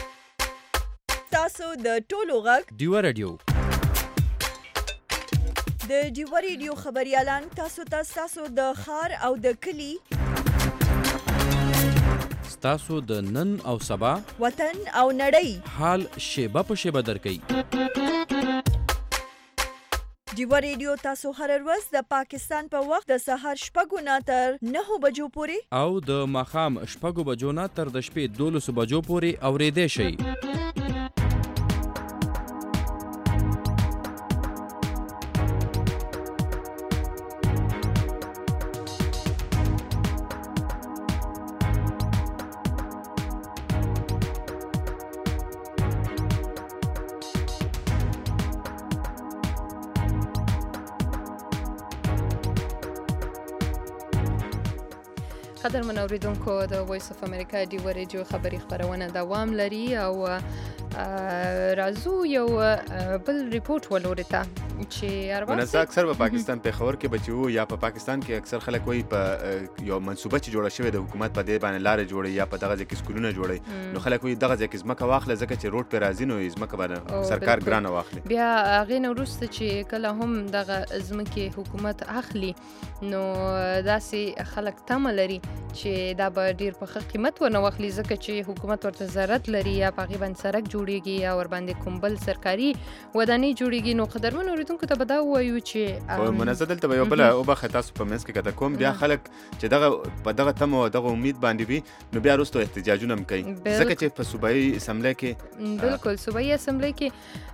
تاسو د ټولو غږ ډیو رادیو د ډیو رادیو خبريالان تاسو د خار او د کلی تاسو د نن او سبا وطن او نړۍ حال شیبه په شیبه درکې. ډیو رادیو تاسو هر ورځ د پاکستان په وخت د سهار 6 نه تر 9 بجو پورې او د ماخام 6 بجو نه تر د شپې 12 بجو پورې اوریدئ شئ. قدرمن اوریدونکو د وایس اف امریکا دی ریډیو خبری خبرونه دوام لري او رازو یو بل ریپورت ولورته چې ارواز اکثر په پاکستان په خبر کې بچو یا په پاکستان کې اکثر خلک وایي په یو منصوبه چې جوړه شوې د حکومت په دې باندې لارې جوړي یا په دغه ځای کې سکولونه جوړي نو خلک وایي دغه ځای کې ځمکه واخله ځکه چې روډ په راځي نو ځمکه باندې سرکار ګرانه واخلي بیا هغه نو وروسته چې کله هم دغه ځمکه حکومت اخلي نو داسې خلک تمه لري چې دا به ډیر په قیمت ونه واخلي ځکه چې حکومت ورته ضرورت لري یا په غیبن سرک جوړیږي یا ور باندې کومبل سرکاري ودانۍ جوړیږي نو قدرمن اوریدونکو ته به دا وایو چې مناسب دلته یو بل او به تاسو په منځ کې کته کوم بیا خلک چې دغه په دغه تم او دغه امید باندې وي نو بیا وروسته احتجاجونه هم کوي ځکه چې په صوبایي اسمبلی کې بالکل صوبایي اسمبلی کې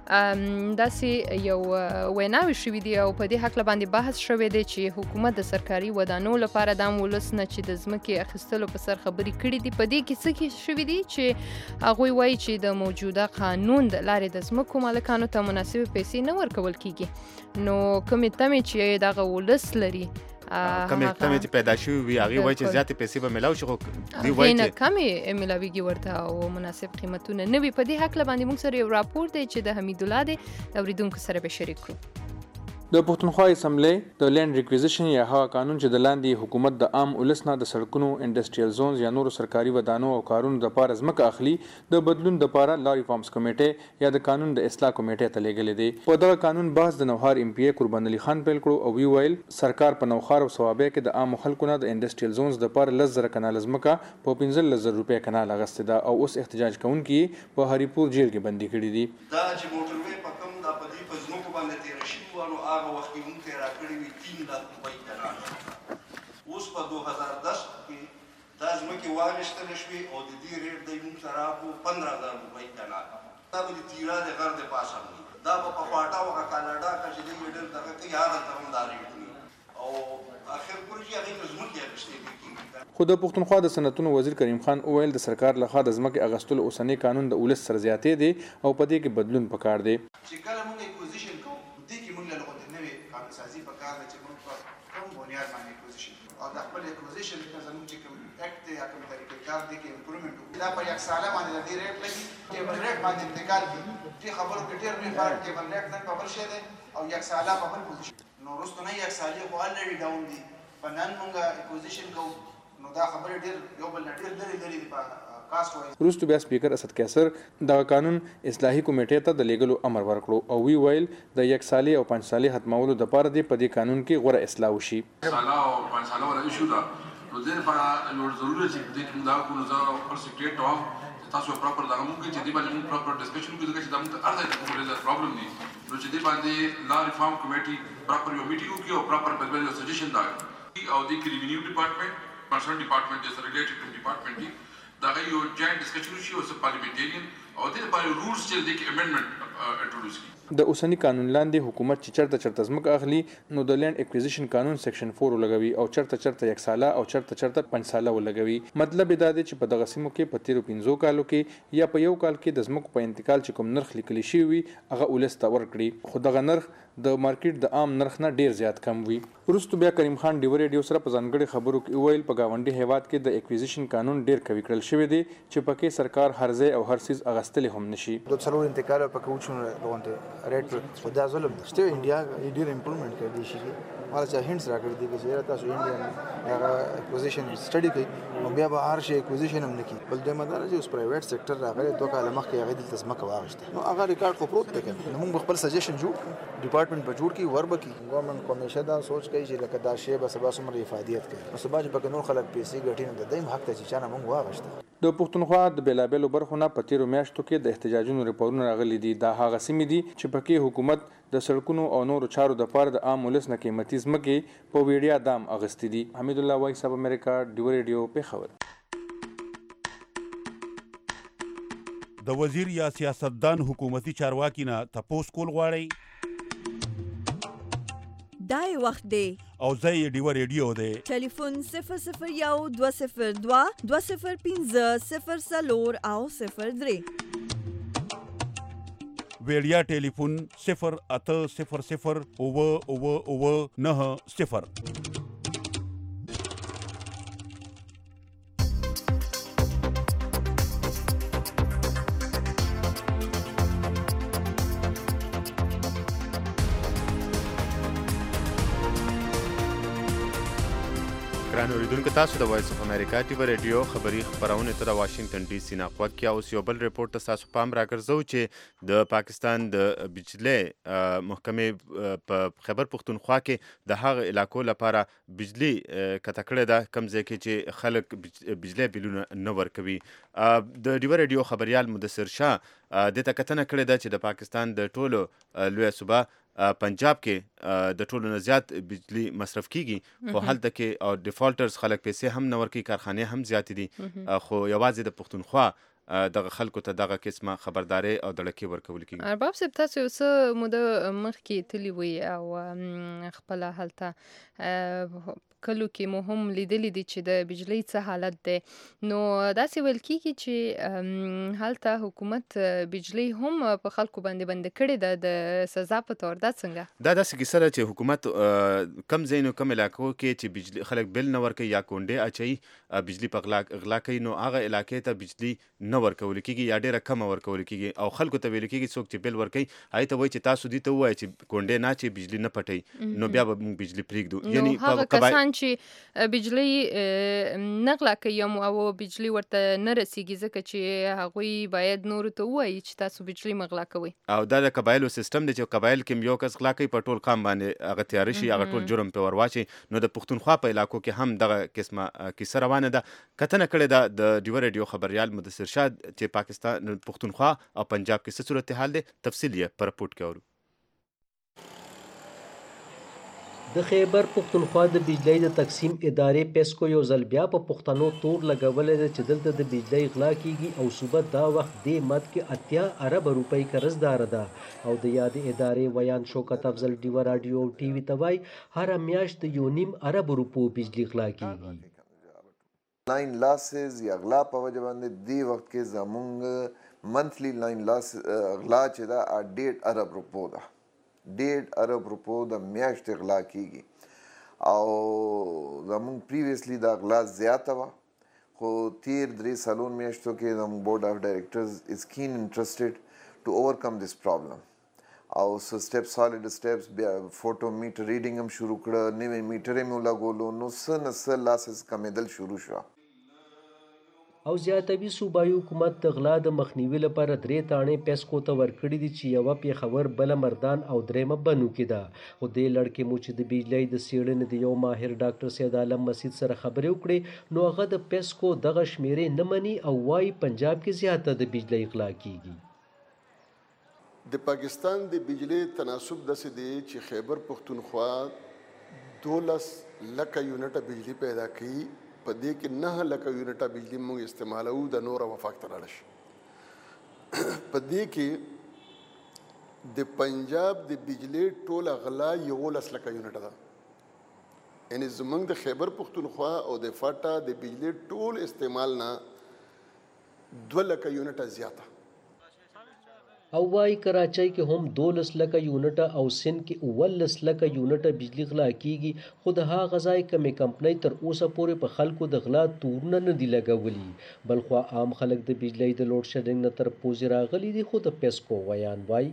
داسې یو ویناوي شوې دي او په دې حق باندې بحث شوی دی چې حکومت د سرکاري ودانو لپاره د ولس نه چې د ځمکې اخیستلو په سر خبري کړې دي په دې کې څه کې شوی دي چې هغه وایي چې د موجوده قانون د لارې د ځمکو مالکانو ته مناسب پیسې نه ورکول کیږي نو کومې تمې چې دغه ولس لري کمې چې پیدا شوی وي هغه وایي چې زیاتې پیسې به ملاو شي خو دی وایي چې کمې ملاويږي ورته او مناسب قیمتونه نه وي په دې حق باندې موږ سره یو راپور دی چې د حمید الله دی اوریدونکو سره به شریک کړو د پښتونخوا اسمبلی د لینډ ریکویزیشن یا هغه قانون چې د لاندې حکومت د عام ولس نه د سړکونو انډستریال زونز یا نورو سرکاري ودانو او کارونو د پاره ځمکه اخلي د بدلون د پاره لا ریفارمز کمیټه یا د قانون د اصلاح کمیټه ته لیږلې دي په دغه قانون بحث د نوهار ایم پی ای قربان علي خان پیل کړو او وی ویل سرکار په نوخار او ثوابه کې د عام خلکو نه د انډستریال زونز د پاره 10,000 کنال ځمکه په 15,000 روپیا کنال اغسته ده او اوس احتجاج کوونکي په هریپور جیل کې بندي کړي دي دا چې موټروي په کوم د پدې په ځمکو باندې تیر شي نو هغه وخت کې موږ تیر کړی وي 3 لک روپۍ کنال اوس په 2010 کې دا ځمکې واغېستل شوې او د دې ریټ دی موږ ته راکړو 15,000 روپۍ کنال دا به د تیرا د غر د پاسه وي دا به په پاټا او کاناډا کې چې دی ډېر دغه کې هغه ته هم دا ریټ وي او اخر پورې هغه ځمکې اخیستې کېږي خو د پښتونخوا د صنعتونو وزیر کریم خان اویل د سرکار لخوا د ځمکې اغستلو اوسنی قانون د ولس سره زیاتې دی او په دې کې بدلون پکار دی چې کله موږ اکوزیشن کوو دې کې موږ له لغت نوې قانون سازي پکار ده چې موږ په کوم بنیاد باندې اکوزیشن او د خپل اکوزیشن کې زموږ چې کوم اکټ یا کوم طریقې کار دی کې امپروومنت وکړو دا په یک ساله باندې د دې ریټ لګي ټیبل ریټ باندې انتقال کی چې خبرو کې ډېر نه فرق ټیبل ریټ نن په بل شي دی او یک ساله په بل پوزیشن نو وروسته نه یک ساله خو الریډي ډاون دي په نن موږ اکوزیشن کوو نو دا خبره ډېر یو بل ډېر لري په وروسته بیا سپیکر اسد کیسر دغه قانون اصلاحي کمیټې ته د لیګلو امر ورکړو او وی ویل د 1 سالي او 5 سالي ختمولو د پاره دی په دې قانون کې غوړه اصلاح وشي سالا او 5 سالا ولا ایشو دا نو دې لپاره نو ضروري چې دې کوم دا کو نو پر سیکریټ اف تاسو پراپر دا موږ چې دې باندې پراپر ډسکشن وکړو چې دا موږ ارزه کومه پرابلم دي نو چې دې باندې لا ریفارم کمیټي پراپر یو میټینګ وکړي او پراپر بل سجیشن دا او د ریونیو ډپارټمنټ پرسنل ډپارټمنټ د ریلیټډ ډپارټمنټ دا یو جاینټ ډسکشن شي او سب پارلیمنټریان او د لپاره رولز چې د امندمنت انټروډوس کی د اوسنی قانون لاندې حکومت چې چرته ځمکه اخلي نو د لینډ اکوزیشن قانون سیکشن 4 لګوي او چرته 1 ساله او چرته 5 ساله ولګوي مطلب دا دی چې په دغه سیمو کې په 13 کالو کې یا په یو کال کې د ځمکو په انتقال چې کوم نرخ لیکل شي وي هغه ولست ورکړي خو دغه نرخ د مارکیټ د عام نرخ نه ډیر زیات کم وي وروسته بیا کریم خان ډیو ریډیو سره په ځانګړي خبرو کې ویل په گاونډي هیواد کې د اکوزیشن قانون ډیر قوي کړل شوی دی چې پکې سرکار هرځه او هر سیز اغستل هم نشي د څلور انتقال په کوچونو غونډه ریټ خو دا ظلم شته انډیا ډیر امپروومنت کوي شي مال چې هینټس راکړي دي چې تاسو انډیا هغه اکوزیشن سټډي کوي نو بیا به هر شي اکوزیشن هم نکي بل د مدار چې اوس پرایویټ سېکټر راغلی دوه کاله مخکې هغه د تسمکه واغشته نو هغه ریکارډ خو پروت دی نو موږ خپل سجیشن جوړ ډپارټمنټ په جوړ کی وربکی ګورنمنت کمیشه دا سوچ کوي چې لکه دا شی به سبا سمره افادیت کوي نو سبا چې په نور خلک پیسې ګټي نو د دیم حق ته چې چانه موږ واغشته د پښتونخوا د بیلابېلو برخو نه په تیرو میاشتو کې د احتجاجونو ریپورتونه راغلي دي دا هغه سیمې دي چې پکې حکومت د سړکونو او نورو چارو د پاره د عام ولس نه قیمتي ځمکې په ویډیا دام اغستې دي حمید الله وایس اف امریکا ډیو ریډیو په خبر د وزیر یا سیاستدان حکومتي چارواکي نه تپوس کول غواړي دای وخت دی او زه ډیو ریډیو دی ټلیفون 001 202 205 0 او 03 ویډیا ټلیفون 0800 او 90. ګران اوریدونکو تاسو د وایس اف امریکا ټي وی رادیو خبری خبرونه ته د واشنگټن ډي سي نه غوږ کې اوس یو بل ریپورت ته تاسو پام راګرځو چې د پاکستان د بجلی محکمې په خیبر پختونخوا کې د هغه علاقو لپاره بجلی کته کړې ده کوم ځای کې چې خلک بجلی بلونه نه ورکوي. د ډي وی رادیو خبريال مدثر شاه د ته کتنه کړې ده چې د پاکستان د ټولو لوی صوبه پنجاب کې د ټولو نه زیات بجلی مصرف کیږي خو هلته کې او ډیفالټرز خلک پیسې هم نه ورکوي کارخانې هم زیاتې دي خو یوازې د پښتونخوا دغه خلکو ته دغه قسمه خبرداري او دړکې ورکول کیږي. ارباب صاحب تاسو یو څه موده مخکې تللی وي او خپله هلته کلو کې مو هم لیدلی دي چې د بجلی څه حالت دی نو داسې ویل کیږي چې هلته حکومت بجلی هم په خلکو باندې بند کړې ده د سزا په تور. دا څنګه دا داسې کیسه ده چې حکومت کم ځایونو کم علاقو کې چې بجلی خلک بل نه ورکوي یا کونډې اچوي بجلی په غلا کوي نو هغه علاقې ته بجلی نه ورکول کیږي یا ډیره کم ورکول کیږي او خلکو ته ویل کیږي څوک چې بل ورکوي هغه ته وایي چې تاسو دې ته وایي چې کونډې نه چې بجلی نه پټي نو بیا به موږ بجلی پرېږدو. یعنی هغه کسان چې بجلی نغلا کوي او بجلی ورته نه رسیږي ځکه چې هغوی باید نورو ته ووایي چې تاسو بجلی مغلا کوئ او دا د قبایلو سیستم دی چې قبایل کې یو کس غلا کوي په ټول قام باندې هغه تیار شي هغه ټول جرم په ورواچي. نو د پښتونخوا په علاقو کې هم دغه قسمه کیسه روانه ده. کتنه کړې ده د ډي وی رادیو خبريال مدثر شاه چې پاکستان پښتونخوا او پنجاب کې څه صورتحال دی تفصیل یې په رپورټ کې اورو. د خیبر پختونخوا د بجلی د تقسیم ادارې پیسکو یو ځل بیا په پښتنو تور لګولې ده چې دلته د بجلی غلا کیږي او صوبه دا وخت دې مد کې 80 ارب روپۍ قرضدار ده او د یاد ادارې ویان شوکت افضل ډي وی رادیو ټي وی ته وایي هر میاشت د 1.5 ارب روپو بجلی غلا کیږي. لاین لاسز یا غلا په وجه باندې دی وخت کې زمونږ منثلی لاین لاس غلا چې دا 1.5 ارب روپو ده 1.5 ارب روپو د میاشت غلا کیږي او زمونږ پریویسلی دا غلا زیاته وه خو تیر 3 سالون میاشتو کې زمونږ بورډ اف ډایرکټرز از کین انټرسټډ ټو اوورکم دس پرابلم او څه سټیپ سالډ سټیپس بیا فوټو میټر ریډینګ هم شروع کړه نوې میټر یې مو لګولو نو څه نه څه لاسز کمیدل شروع شوه. او زیاتوي صوبایي حکومت د غلا د مخنیوي لپاره 3 تاڼې پیسکو ته ورکړي دي چې یوه پېښور بله مردان او درېیمه بنو کې ده. خو دې لړ کې مو چې د بجلی د څېړنې د یو ماهر ډاکټر سید عالم مسید سره خبرې وکړې نو هغه د پیسکو دغه شمیرې نه مني او وایي پنجاب کې زیاته د بجلی غلا کیږي. د پاکستان د بجلی تناسب داسې دی چې خیبر پختونخوا 12 لکه یونټه بجلی پیدا کوي په دې کې 9 لکه یونټه بجلی موږ استعمالوو د نور وفاق ته لاړ شي. په دې کې د پنجاب د بجلی ټوله غلا 11 لکه یونټه ده یعنی زموږ د خیبر پختونخوا او د فاټا د بجلی ټول استعمال نه 2 لکه یونټه زیاته. او وايي کراچۍ کې هم 12 لکه یونټه او سند کې 19 لکه یونټه بجلی غلا کیږي خو د هغه ځای کمې کمپنۍ تر اوسه پورې په خلکو د غلا تورونه نه دي لګولي بلخوا عام خلک د بجلی د لوډ شیډینګ نه تر پوزې راغلي دي. خو د پیسکو ویان وایي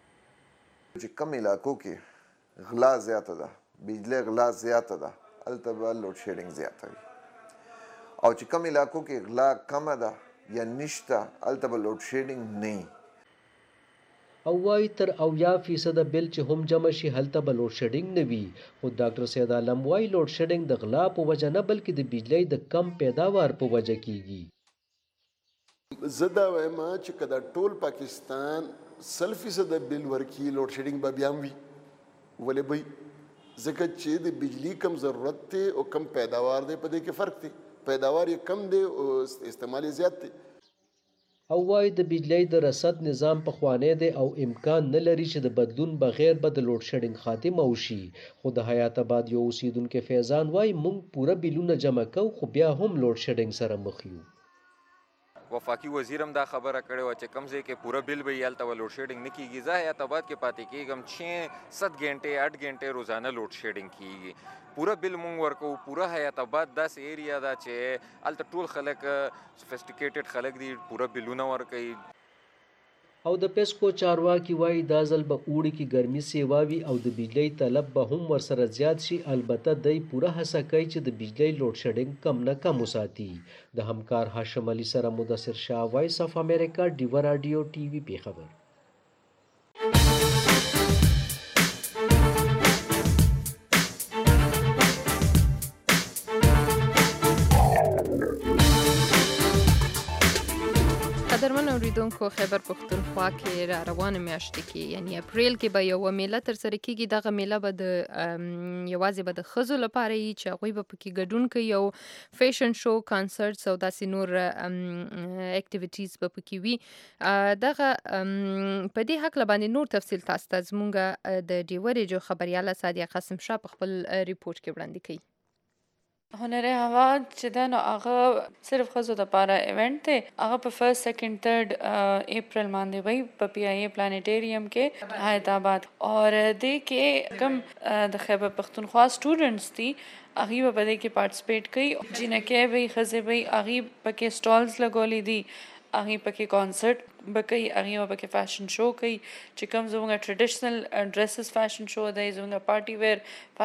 چې کم علاقو کې غلا زیاته ده بجلی غلا زیاته ده هلته به لوډ شیډینګ زیاته وي او چې کم علاقو کې غلا کمه ده یا نشته هلته به لوډ شیډینګ نه وي. او وايي تر 80% بل چې هم جمع شي هلته به لوډ شیډینګ نه وي. خو ډاکټر سید عالم وايي لوډ شیډینګ د غلا په وجه نه بلکې د بجلی د کم پیداوار په وجه کیږي. زه دا وایم چې که دا ټول پاکستان 100% بل ورکي لوډ شیډینګ به بیا هم وي ولې به ځکه چې د بجلی کم ضرورت دی او کم پیداوار دی په دې کې فرق دی پیداوار یې کم دی او استعمال یې زیات دی. او وايي د بجلی د رصد نظام پخوانی دی او امکان نه لري چې د بدلون بغیر به د لوډ شیډینګ خاتمه وشي. خو د حیات آباد یو اوسیدونکي فیضان وايي موږ پوره بیلونه جمع کوو خو بیا هم لوډ شیډینګ سره مخ یو. وفاقي وزیر هم دا خبره کړې وه چې کوم ځای کې پوره بل به هلته به لوډ شیډینګ نه کیږي. زه حیات آباد کې پاتې کېږم 6-7 घंटे 8 घंटे روزانه لوډ شیډینګ کیږي. پوره بل مونږ ورکوو. پوره حیات آباد داسې ایریا ده چې هلته ټول خلک سوفیسټیکیټډ خلک دي پوره بلونه ورکوي. او د پیسکو چارواکي وایي دا ځل به اوړي کې ګرمي سیوا وي او د بجلی طلب به هم ورسره زیات شي. البته دی پوره هڅه کوي چې د بجلی لوډ شیډینګ کم نه کم وساتي. د همکار هاشم علي سره مدثر شاه، وایس اف امریکا، ډیوه راډیو ټي وي پیښور. قدرمن اوریدونکو، خیبر پښتونخوا کې را روانه میاشت کې یعنی اپریل کې به یو میله تر سره کیږي. دغه میله به د یوازې به د ښځو لپاره وي چې هغوی به پکې ګډون کوي. یو فیشن شو، کانسرټس او داسې نور اکټیویټیز به پکې وي. دغه په دې هکله باندې نور تفصیل تاسو ته زموږ د ډیوه ریډیو خبریاله سادیه قاسم شاه په خپل ریپورت کې وړاندې کوي. هنر هوا چې ده نو هغه صرف ښځو دپاره ایونټ دی. هغه په 1 2 3 اپریل باندې وي په پی آئی اے پلانیټیریم کې حیدرآباد. اور دې کې کوم د خیبر پښتونخوا سټوډنټس دي هغوی به په دې کې پارټیسپیټ کوي. جینکۍ وي، ښځې وي، هغوی پکې سټالز لګولی دي، هغوی پکې کانسرټ به کوي، هغوی به پکې فیشن شو کوي چې کوم زموږ ټریډیشنل ډریسز فیشن شو دی، زموږ پارټي ویر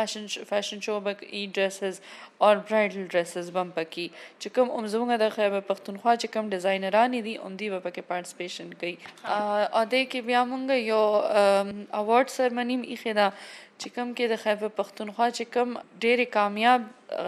فیشن شو به ای ډریسز اور برایډل ډریسز به هم پکې چې کوم زموږ د خیبر پښتونخوا چې کوم ډیزاینرانې دي همدوی به پکې پارټیسپیشن کوي. او دې کې بیا موږ یو اوارډ سرمني هم ایښې ده چې کوم کې د خیبر پښتونخوا چې کوم ډېرې کامیاب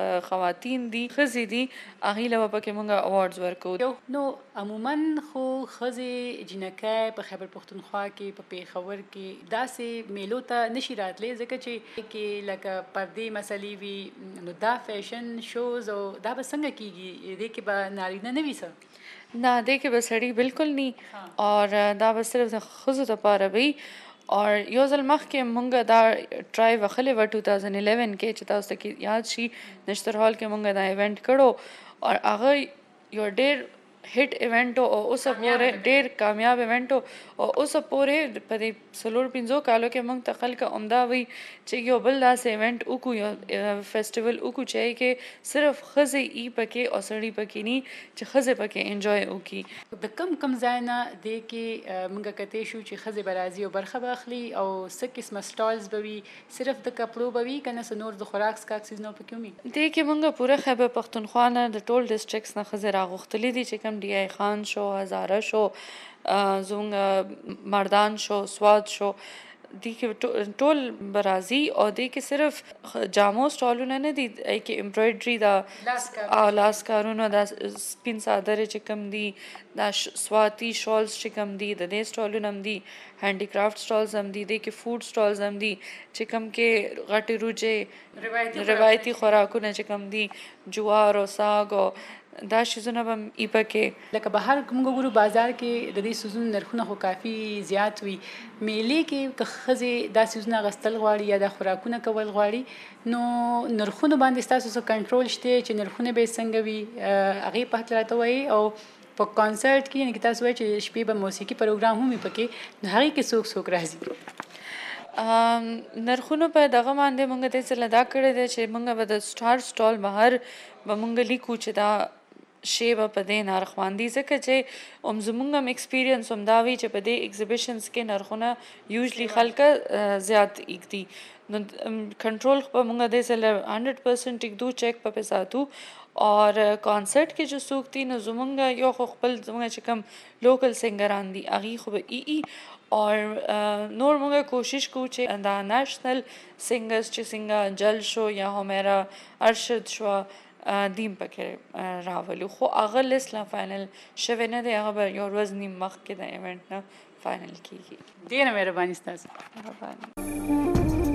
خواتین دي، ښځې دي، هغوی له به پکې موږ اوارډز ورکوو. نو عموما خو ښځې جینکۍ په خیبر پښتونخوا کې په پېښور کې داسې میلو ته نشي راتلی ځکه چې کې لکه پردې مسلې وي، نو دا فیشن شوز او دا به څنګه کېږي؟ دې کې به نارینه نه وي څه؟ نه، دې کې به سړي بالکل نه، اور دا به صرف د ښځو دپاره وي. اور یو ځل مخکې مونږ دا ټرای وخلی و 2011 کې چې تاسو ته یاد شي نشتر هال کې مونږ دا ایونټ کړو اور هغه یو ډېر هټ ایونټ او اوسه پورې ډېر کامیاب ایونټ او اوسه پورې په دې 4-5 کالو کې مونږ ته خلک عمده وي چې یو بل داسې ایونټ وکړو، یو فیسټیول وکړو چې کې صرف ښځې ای پکې او سړي پکې نه چې ښځې پکې انجوای وکړي. د کم ځای نه دې کې مونږ کتې شو چې ښځې به راځي او برخه به اخلي او څه قسمه سټالز به وي، صرف د کپړو به وي که نه څه نور د خوراک څښاک څیزونه پکې وي؟ دې کې مونږ پوره خیبر پښتونخوا نه د ټول ډسټرکټس نه ښځې راغوښتلي دي چې کوم ډی آی خان شو، هزاره شو، زموږ مردان شو، سواد شو، دی کې ټول برازي. او دی کې صرف جامو سټالونه نه دي، کې امبرایډري دا او لاس کارونه دا سپین صادره چې کوم دي، دا سواتی شالز چې کوم دي د دې سټالونه هم دي، هینډي کرافټ سټالز هم دي، دی کې فوډ سټالز هم دي چې کوم کې غټې روجې روایتي خوراکونه چې کوم دي، جوار او ساګ او دا شیزونه به ای پکې لکه بهر موږ ګورو بازار کې د دې سیزونو نرخونه خو کافي زیات وي. میلې کې که ښځې دا سیزونه اخیستل غواړي یا دا خوراکونه کول غواړي نو نرخونو باندې ستاسو څه کنټرول شته چې نرخونه به څنګه وي؟ هغې په هکله راته وایي. او په کانسرټ کې یعنې که تاسو وایي چې شپې به موسیقي پروګرام هم وي پکې، نو هغې کې څوک راځي؟ نرخونو په دغه باندې موږ دې څه لدا کړی دی چې موږ به د سټال بهر به موږ لیکو چې دا شی به په دې نرخ باندې، ځکه چې زموږ هم ایکسپیرینس همدا وي چې په دې ایگزیبیشنز کې نرخونه یوزلی خلک زیات ایږدي. نو کنټرول په موږ دې سره 100% ایږدو، چیک په ساتو. اور کانسرټ کې جو څوک دي نو زموږ یو خو خپل زموږ چې کوم لوکل سنګران دي هغوی خو به ای اور نور موږ کوشش کوو چې دا نیشنل سنګرز چې څنګه جل شو یا همیرا ارشد شو دیم پکې راولو، خو هغه لیست لا فاینل شوی نه دی، هغه به یو ورځ نیم مخکې د ایونټ نه فاینل کیږي. ډېره مهرباني ستاسو.